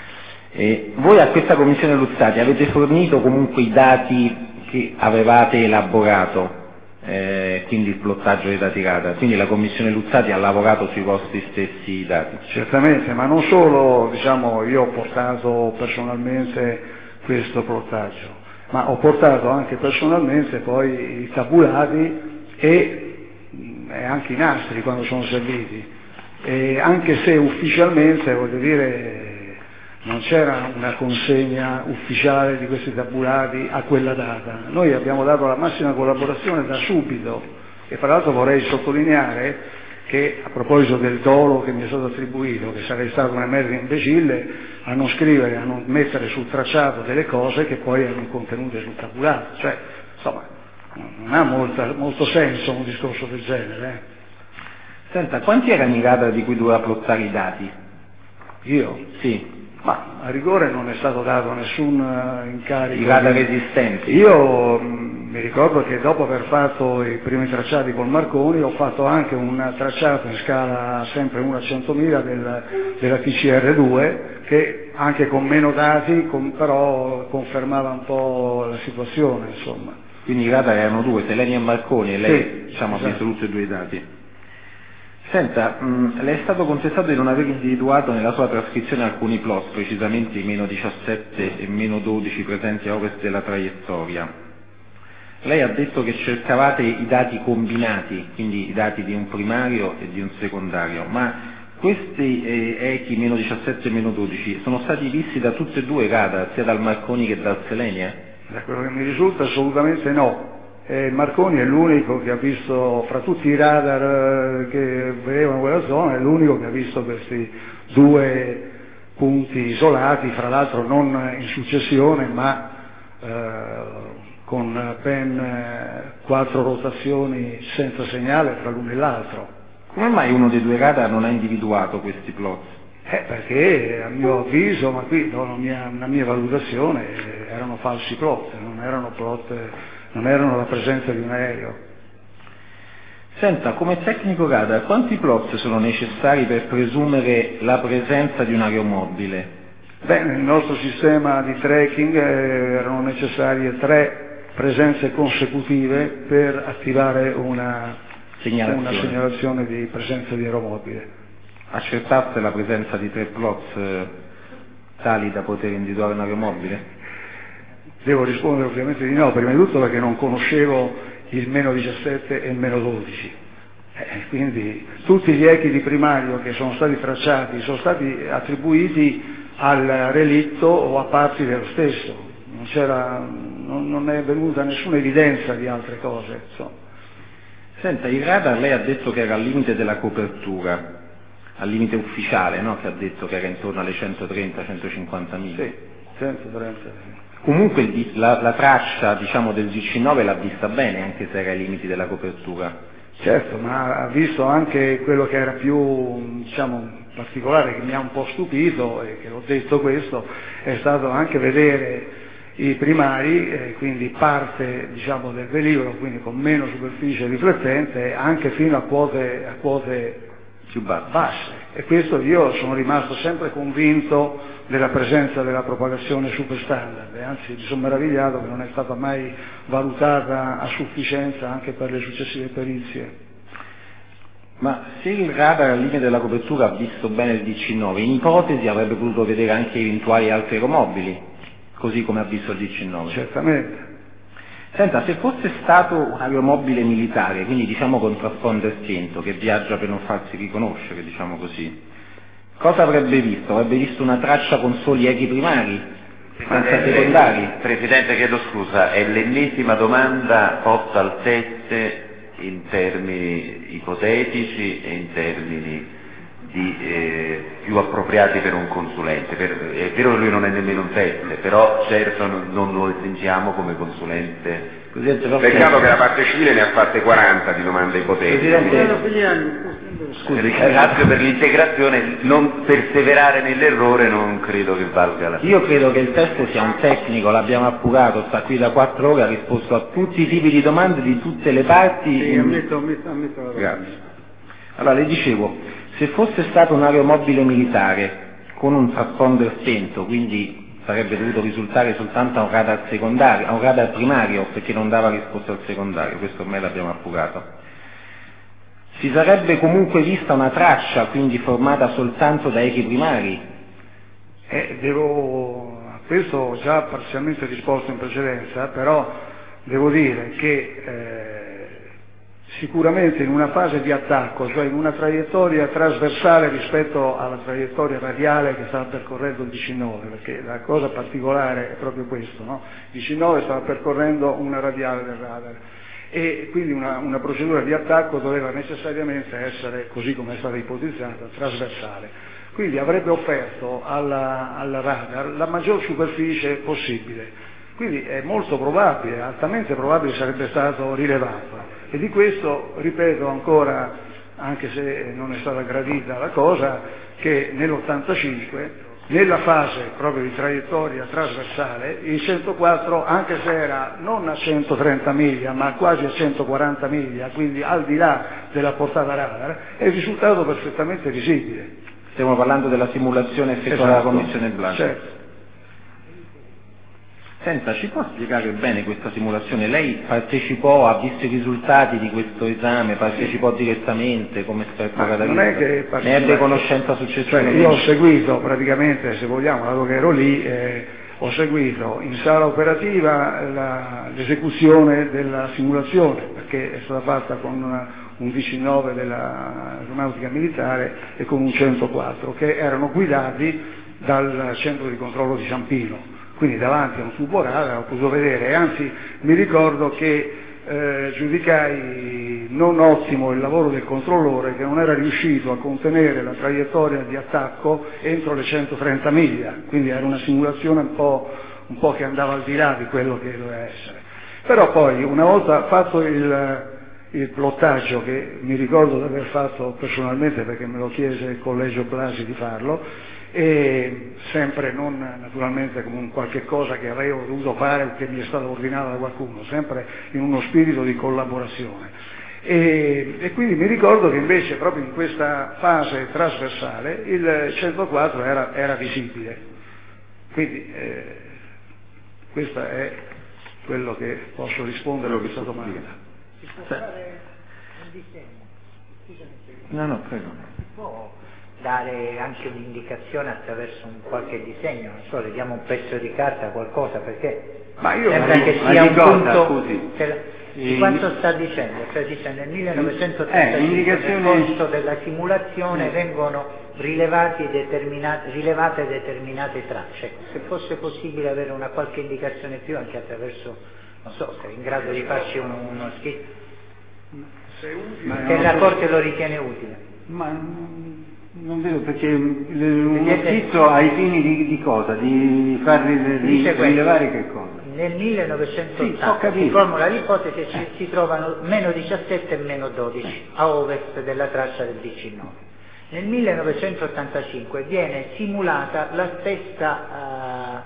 Voi a questa commissione Luzzatti avete fornito comunque i dati che avevate elaborato, quindi il plottaggio dei dati radar, quindi la commissione Luzzatti ha lavorato sui vostri stessi dati? Certamente, ma non solo, diciamo, io ho portato personalmente questo plottaggio, ma ho portato anche personalmente poi i tabulati e anche i nastri quando sono serviti, e anche se ufficialmente, voglio dire, non c'era una consegna ufficiale di questi tabulati a quella data. Noi abbiamo dato la massima collaborazione da subito, e fra l'altro vorrei sottolineare che, a proposito del dolo che mi è stato attribuito, che sarei stato una merda imbecille a non scrivere, a non mettere sul tracciato delle cose che poi erano contenute sul tabulato, cioè, insomma, non ha molto senso un discorso del genere. Senta, quanti erano i radar di cui doveva plottare i dati? Io? Sì. Ma a rigore non è stato dato nessun incarico. I radar esistenti? Io mi ricordo che dopo aver fatto i primi tracciati con Marconi ho fatto anche un tracciato in scala sempre 1 a 100.000 della TCR2 che anche con meno dati però confermava un po' la situazione, insomma. Quindi i radar erano 2, Seleni e Marconi, e lei sì, diciamo, esatto. Ha visto tutti e 2 i dati. Senta, le è stato contestato di non aver individuato nella sua trascrizione alcuni plots, precisamente i -17 e -12 presenti a ovest della traiettoria. Lei ha detto che cercavate i dati combinati, quindi i dati di un primario e di un secondario, ma questi echi -17 e -12 sono stati visti da tutti e 2 i radar, sia dal Marconi che dal Selenia? Da quello che mi risulta assolutamente no. Marconi è l'unico che ha visto, fra tutti i radar che vedevano quella zona, è l'unico che ha visto questi 2 punti isolati, fra l'altro non in successione, ma con ben 4 rotazioni senza segnale tra l'uno e l'altro. Come mai uno dei 2 radar non ha individuato questi plots? Perché a mio avviso, ma qui do una mia valutazione, erano falsi plot, non erano la presenza di un aereo. Senta, come tecnico radar, quanti plots sono necessari per presumere la presenza di un aeromobile? Nel nostro sistema di tracking erano necessarie 3 presenze consecutive per attivare una segnalazione di presenza di aeromobile. Accertasse la presenza di 3 plots tali da poter individuare un aeromobile? Devo rispondere ovviamente di no, prima di tutto perché non conoscevo il -17 e il -12. Quindi tutti gli echi di primario che sono stati tracciati sono stati attribuiti al relitto o a parti dello stesso. Non è venuta nessuna evidenza di altre cose. Insomma. Senta, il radar lei ha detto che era al limite della copertura, al limite ufficiale, no? Che ha detto che era intorno alle 130-150 miglia. Sì, 130. Comunque la traccia, diciamo, del GC9 l'ha vista bene, anche se era ai limiti della copertura. Certo, ma ha visto anche quello che era più, diciamo, particolare, che mi ha un po' stupito, e che l'ho detto questo, è stato anche vedere i primari, quindi parte, diciamo, del velivolo, quindi con meno superficie riflettente, anche fino a quote più basse. E questo io sono rimasto sempre convinto della presenza della propagazione superstandard, e anzi mi sono meravigliato che non è stata mai valutata a sufficienza anche per le successive perizie. Ma se il radar al limite della copertura ha visto bene il DC9, in ipotesi avrebbe potuto vedere anche eventuali altri aeromobili, così come ha visto il DC9? Certamente. Senta, se fosse stato un aeromobile militare, quindi diciamo con transponder spento, che viaggia per non farsi riconoscere, diciamo così, cosa avrebbe visto? Avrebbe visto una traccia con soli echi primari, senza secondari? Presidente, chiedo scusa, è l'ennesima domanda posta al test in termini ipotetici e in termini più appropriati per un consulente. È vero che lui non è nemmeno un teste, però certo non lo sentiamo come consulente. Peccato che la parte civile ne ha fatte 40 di domande ipotetiche. Scusi, ringrazio per l'integrazione, non perseverare nell'errore non credo che valga la pena. Io credo che il test sia un tecnico, l'abbiamo appurato, sta qui da 4 ore, ha risposto a tutti i tipi di domande di tutte le parti. Sì, ammetto la Grazie. Allora, le dicevo, se fosse stato un aeromobile militare con un transponder spento, quindi sarebbe dovuto risultare soltanto a un radar secondario, a un radar primario, perché non dava risposta al secondario, questo ormai l'abbiamo appurato. Si sarebbe comunque vista una traccia, quindi formata soltanto da echi primari? Questo ho già parzialmente risposto in precedenza, però devo dire che sicuramente in una fase di attacco, cioè in una traiettoria trasversale rispetto alla traiettoria radiale che stava percorrendo il DC-9, perché la cosa particolare è proprio questo, no? Il DC-9 stava percorrendo una radiale del radar, e quindi una procedura di attacco doveva necessariamente essere, così come è stata ipotizzata, trasversale. Quindi avrebbe offerto al radar la maggior superficie possibile. Quindi è molto probabile, altamente probabile sarebbe stato rilevato. E di questo, ripeto ancora, anche se non è stata gradita la cosa, che nell'85, nella fase proprio di traiettoria trasversale, il 104, anche se era non a 130 miglia ma quasi a 140 miglia, quindi al di là della portata radar, è risultato perfettamente visibile. Stiamo parlando della simulazione effettuata dalla Commissione Blanco. Certo. Senta, ci può spiegare bene questa simulazione? Lei partecipò, ha visto i risultati di questo esame, partecipò direttamente come esperto radarista? Non è che ne ebbe conoscenza successivamente? Io ho seguito praticamente, se vogliamo, dato che ero lì, ho seguito in sala operativa l'esecuzione della simulazione, perché è stata fatta con un DC-9 dell'aeronautica militare e con un 104, che erano guidati dal centro di controllo di Ciampino. Quindi davanti a un tubo radar ho potuto vedere, e anzi mi ricordo che giudicai non ottimo il lavoro del controllore, che non era riuscito a contenere la traiettoria di attacco entro le 130 miglia, quindi era una simulazione un po' che andava al di là di quello che doveva essere. Però poi, una volta fatto il pilotaggio, che mi ricordo di aver fatto personalmente perché me lo chiese il collegio Blasi di farlo, e sempre non naturalmente come un qualche cosa che avevo dovuto fare o che mi è stato ordinato da qualcuno, sempre in uno spirito di collaborazione. E quindi mi ricordo che invece proprio in questa fase trasversale il 104 era visibile. Quindi questo è quello che posso rispondere a questa domanda. Si può fare un disegno? No, prego. Si può dare anche un'indicazione attraverso un qualche disegno, non so, le diamo un pezzo di carta, qualcosa, perché sembra che sia un punto di quanto sta dicendo, cioè dice nel 1985 nel corso della simulazione vengono rilevate determinate tracce. Se fosse possibile avere una qualche indicazione più anche attraverso, non so, se è in grado di farci uno scritto, che la Corte lo ritiene utile. Non vedo perché uno scritto ai fini di cosa? Di far rilevare che cosa? Nel 1980 si formula l'ipotesi che si trovano meno 17 e meno 12 a ovest della traccia del DC-9. Nel 1985 viene simulata la stessa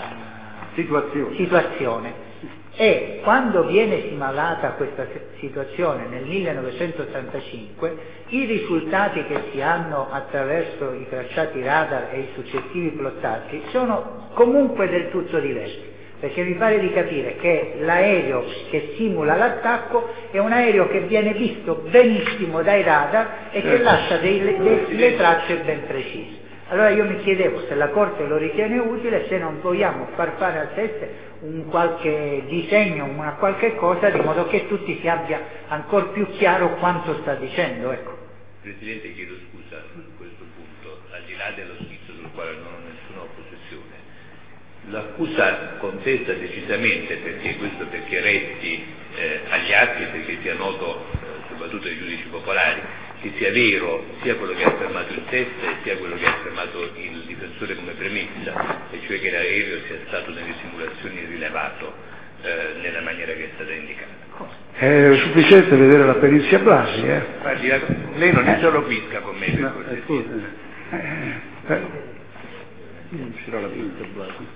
situazione. E quando viene simulata questa situazione nel 1985, i risultati che si hanno attraverso i tracciati radar e i successivi plottaggi sono comunque del tutto diversi, perché mi pare di capire che l'aereo che simula l'attacco è un aereo che viene visto benissimo dai radar e che lascia le tracce ben precise. Allora io mi chiedevo se la Corte lo ritiene utile, se non vogliamo far fare al test un qualche disegno, una qualche cosa, di modo che tutti si abbia ancora più chiaro quanto sta dicendo. Ecco. Presidente, chiedo scusa su questo punto, al di là dello schizzo sul quale non ho nessuna opposizione. L'accusa contesta decisamente, perché questo perché resti agli atti, perché sia noto soprattutto dei giudici popolari, che sia vero sia quello che ha affermato il test sia quello che ha affermato il difensore come premessa, e cioè che l'aereo sia stato nelle simulazioni rilevato nella maniera che è stata indicata. È sufficiente vedere la perizia Blasi, Guardi, lei non interloquisca con me, per cortesia. Uscirà la perizia Blasi.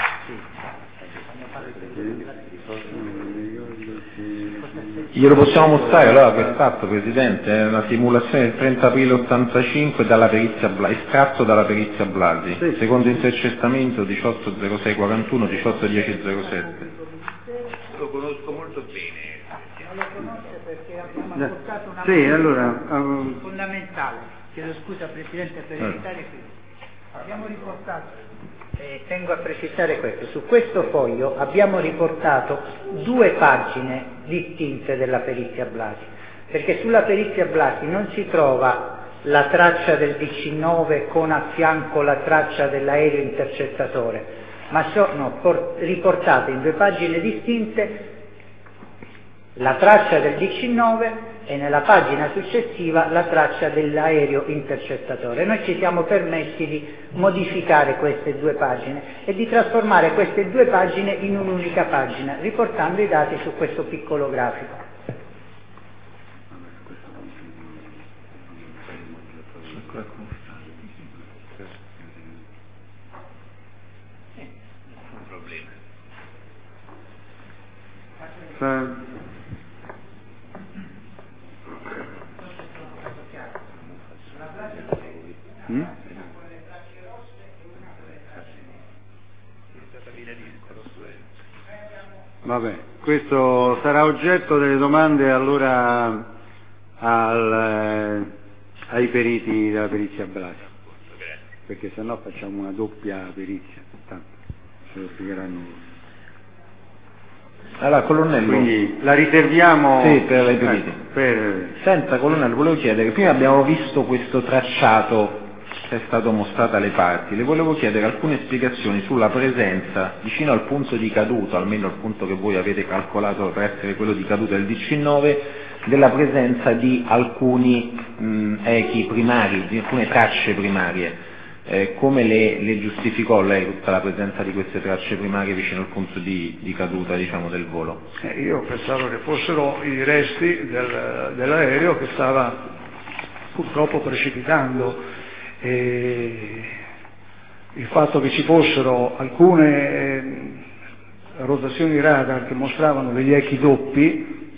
Glielo possiamo mostrare allora quest'atto, Presidente, è una simulazione del 30 aprile 85 dalla perizia estratto dalla perizia Blasi, sì. Secondo intercettamento 180641, 181007. Lo conosco molto bene. Non lo conosce perché abbiamo apportato una fondamentale. Chiedo scusa Presidente per evitare qui. Abbiamo riportato, tengo a precisare questo, su questo foglio abbiamo riportato 2 pagine distinte della perizia Blasi, perché sulla perizia Blasi non si trova la traccia del DC-9 con a fianco la traccia dell'aereo intercettatore, ma sono riportate in 2 pagine distinte la traccia del DC-9 e nella pagina successiva la traccia dell'aereo intercettatore. Noi ci siamo permessi di modificare queste 2 pagine e di trasformare queste 2 pagine in un'unica pagina, riportando i dati su questo piccolo grafico. Vabbè, questo sarà oggetto delle domande allora ai periti della perizia Blasi, perché sennò facciamo una doppia perizia, tanto ce lo spiegheranno. Allora, Colonnello, quindi la riserviamo per i periti. Senta, Colonnello, volevo chiedere, prima abbiamo visto questo tracciato che è stato mostrato alle parti, le volevo chiedere alcune spiegazioni sulla presenza vicino al punto di caduta, almeno il punto che voi avete calcolato per essere quello di caduta del DC-9, della presenza di alcuni echi primari, di alcune tracce primarie. Come le giustificò lei tutta la presenza di queste tracce primarie vicino al punto di caduta, diciamo, del volo? Io pensavo che fossero i resti dell'aereo che stava purtroppo precipitando. E il fatto che ci fossero alcune rotazioni radar che mostravano degli echi doppi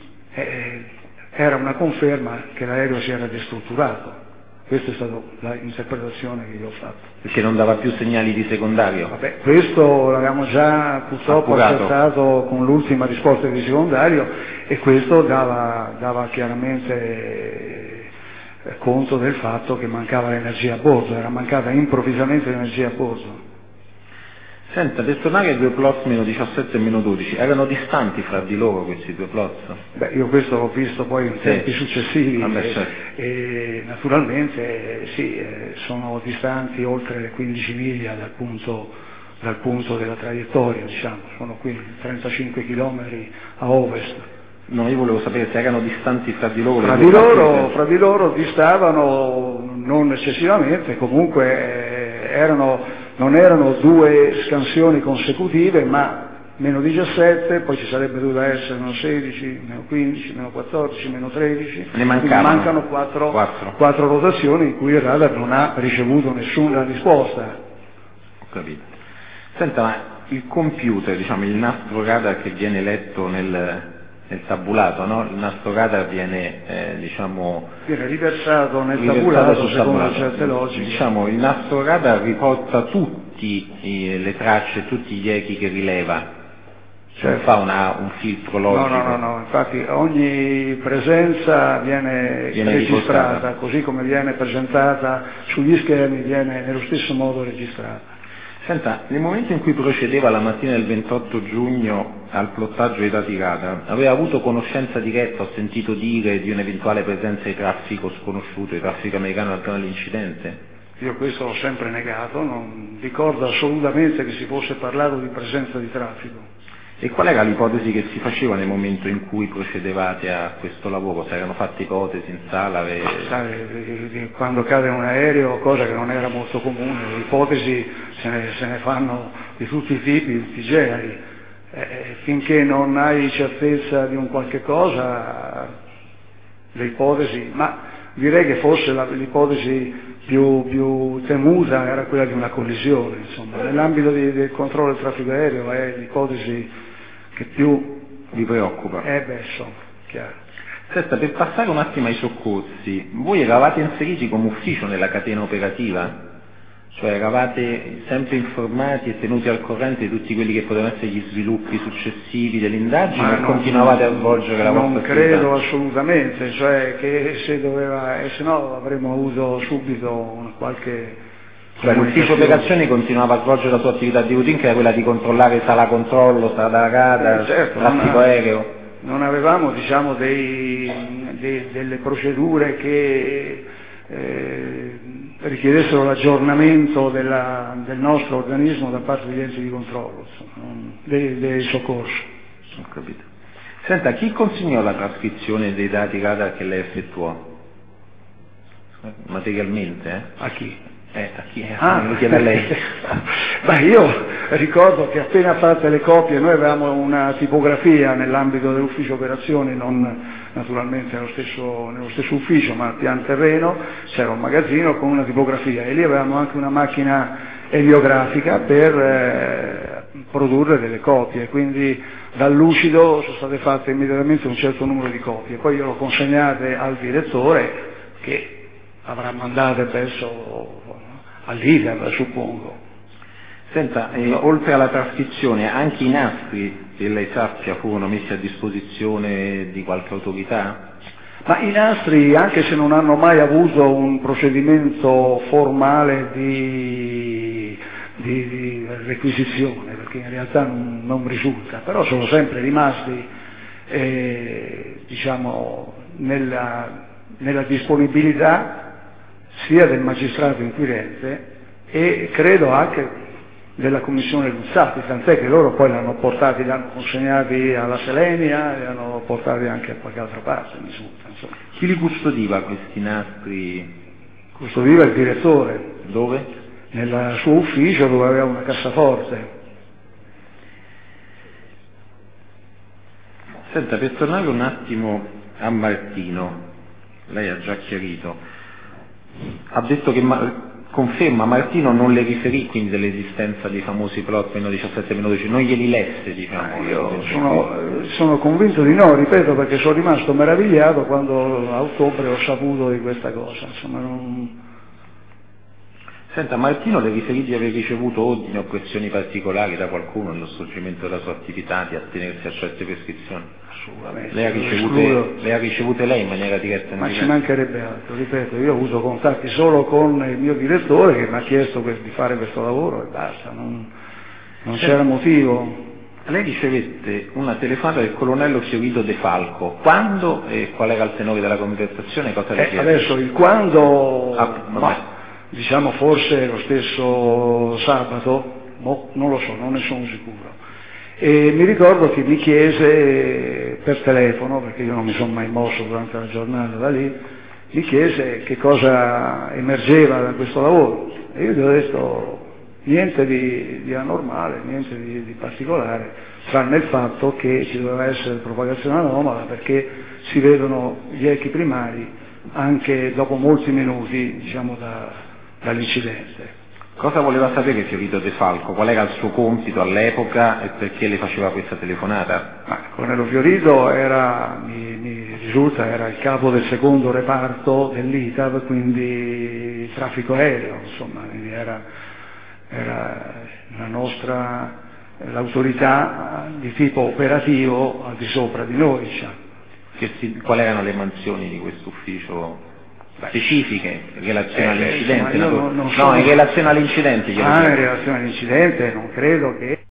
era una conferma che l'aereo si era destrutturato. Questa è stata l'interpretazione che io ho fatto. Perché non dava più segnali di secondario? Vabbè, questo l'abbiamo già purtroppo accertato con l'ultima risposta di secondario, e questo dava chiaramente conto del fatto che mancava l'energia a bordo, era mancata improvvisamente l'energia a bordo. Senta, per tornare ai 2 plots meno 17 e meno 12, erano distanti fra di loro questi 2 plots? Beh, io questo l'ho visto poi in tempi successivi. Vabbè, certo. E naturalmente sì, sono distanti oltre le 15 miglia dal punto della traiettoria, diciamo, sono qui 35 km a ovest. No, io volevo sapere se erano distanti fra di loro. Fra di loro distavano non eccessivamente, comunque non erano 2 scansioni consecutive, ma meno 17, poi ci sarebbe dovuto essere meno 16, meno 15, meno 14, meno 13. Ne mancano 4 rotazioni in cui il radar non ha ricevuto nessuna risposta. Ho capito. Senta, ma il computer, diciamo, il nastro radar che viene letto nel tabulato, no? Il nastro radar viene riversato nel tabulato secondo certe logiche. Diciamo, il nastro radar riporta tutte le tracce, tutti gli echi che rileva, cioè fa un filtro logico. No, infatti ogni presenza viene registrata, riportata. Così come viene presentata sugli schermi, viene nello stesso modo registrata. Senta, nel momento in cui procedeva la mattina del 28 giugno al plottaggio dei dati radar, aveva avuto conoscenza diretta, ho sentito dire, di un'eventuale presenza di traffico sconosciuto, di traffico americano al piano dell'incidente? Io questo l'ho sempre negato, non ricordo assolutamente che si fosse parlato di presenza di traffico. E qual era l'ipotesi che si faceva nel momento in cui procedevate a questo lavoro? Se erano fatte ipotesi in sala? Quando cade un aereo, cosa che non era molto comune, le ipotesi se ne fanno di tutti i tipi, di tutti i generi. Finché non hai certezza di un qualche cosa, le ipotesi, ma direi che forse l'ipotesi più temuta era quella di una collisione, insomma. Nell'ambito del controllo del traffico aereo è l'ipotesi che più vi preoccupa. Insomma, chiaro. Senta, per passare un attimo ai soccorsi, voi eravate inseriti come ufficio nella catena operativa? Cioè eravate sempre informati e tenuti al corrente di tutti quelli che potevano essere gli sviluppi successivi dell'indagine e continuavate a svolgere la vostra attività? Non credo assolutamente, cioè che se no avremmo avuto subito qualche... Cioè l'ufficio operazioni continuava a svolgere la sua attività di routine, che era quella di controllare sala controllo, strada radar, certo, traffico aereo? Non avevamo, diciamo, delle procedure che richiedessero l'aggiornamento del nostro organismo da parte degli enti di controllo, dei soccorsi. Ho capito. Senta, chi consegnò la trascrizione dei dati radar che lei effettuò? Materialmente? A chi? A chi? Lo chiedo a lei. Beh, io ricordo che appena fatte le copie noi avevamo una tipografia nell'ambito dell'ufficio operazioni, non naturalmente nello stesso ufficio, ma al pian terreno c'era un magazzino con una tipografia e lì avevamo anche una macchina eliografica per produrre delle copie, quindi dal lucido sono state fatte immediatamente un certo numero di copie, poi io l'ho consegnate al direttore che avrà mandate verso all'IDAR, suppongo. Senta, oltre alla trascrizione, anche i nastri, che lei sappia, furono messi a disposizione di qualche autorità? Ma i nastri, anche se non hanno mai avuto un procedimento formale di requisizione, perché in realtà non risulta, però sono sempre rimasti diciamo, nella disponibilità sia del magistrato inquirente e credo anche della commissione Luzzatti, tant'è che loro poi li hanno consegnati alla Selenia e li hanno portati anche a qualche altra parte, mi risulta, insomma. Chi li custodiva questi nastri? Custodiva il direttore. Dove? Nel suo ufficio dove aveva una cassaforte. Senta, per tornare un attimo a Martino, lei ha già chiarito, ha detto che conferma, Martino non le riferì quindi dell'esistenza dei famosi plot meno 17 meno 12, non glieli lesse, diciamo. Io sono convinto di no, ripeto, perché sono rimasto meravigliato quando a ottobre ho saputo di questa cosa, insomma Senta, Martino le riferì di aver ricevuto ordini o pressioni particolari da qualcuno nello svolgimento della sua attività, di attenersi a certe prescrizioni? Assolutamente. Le ha ricevute lei in maniera diretta? Ma ci mancherebbe altro, ripeto, io ho avuto contatti solo con il mio direttore che mi ha chiesto di fare questo lavoro e basta, non c'era motivo. Lei ricevette una telefonata del colonnello Fiorito De Falco, quando e qual era il tenore della conversazione? Cosa le chiede? Adesso il quando... diciamo forse lo stesso sabato, non lo so, non ne sono sicuro. E mi ricordo che mi chiese per telefono, perché io non mi sono mai mosso durante la giornata da lì, mi chiese che cosa emergeva da questo lavoro. E io gli ho detto niente di anormale, niente di particolare, tranne il fatto che ci doveva essere propagazione anomala perché si vedono gli echi primari anche dopo molti minuti, diciamo, dall'incidente. Cosa voleva sapere Fiorito De Falco? Qual era il suo compito all'epoca e perché le faceva questa telefonata? Colonnello Fiorito mi risulta, era il capo del secondo reparto dell'ITAV, quindi traffico aereo, insomma, quindi era l'autorità di tipo operativo al di sopra di noi, diciamo. Quali erano le mansioni di questo ufficio? Specifiche in relazione all'incidente? In relazione all'incidente. In relazione all'incidente non credo che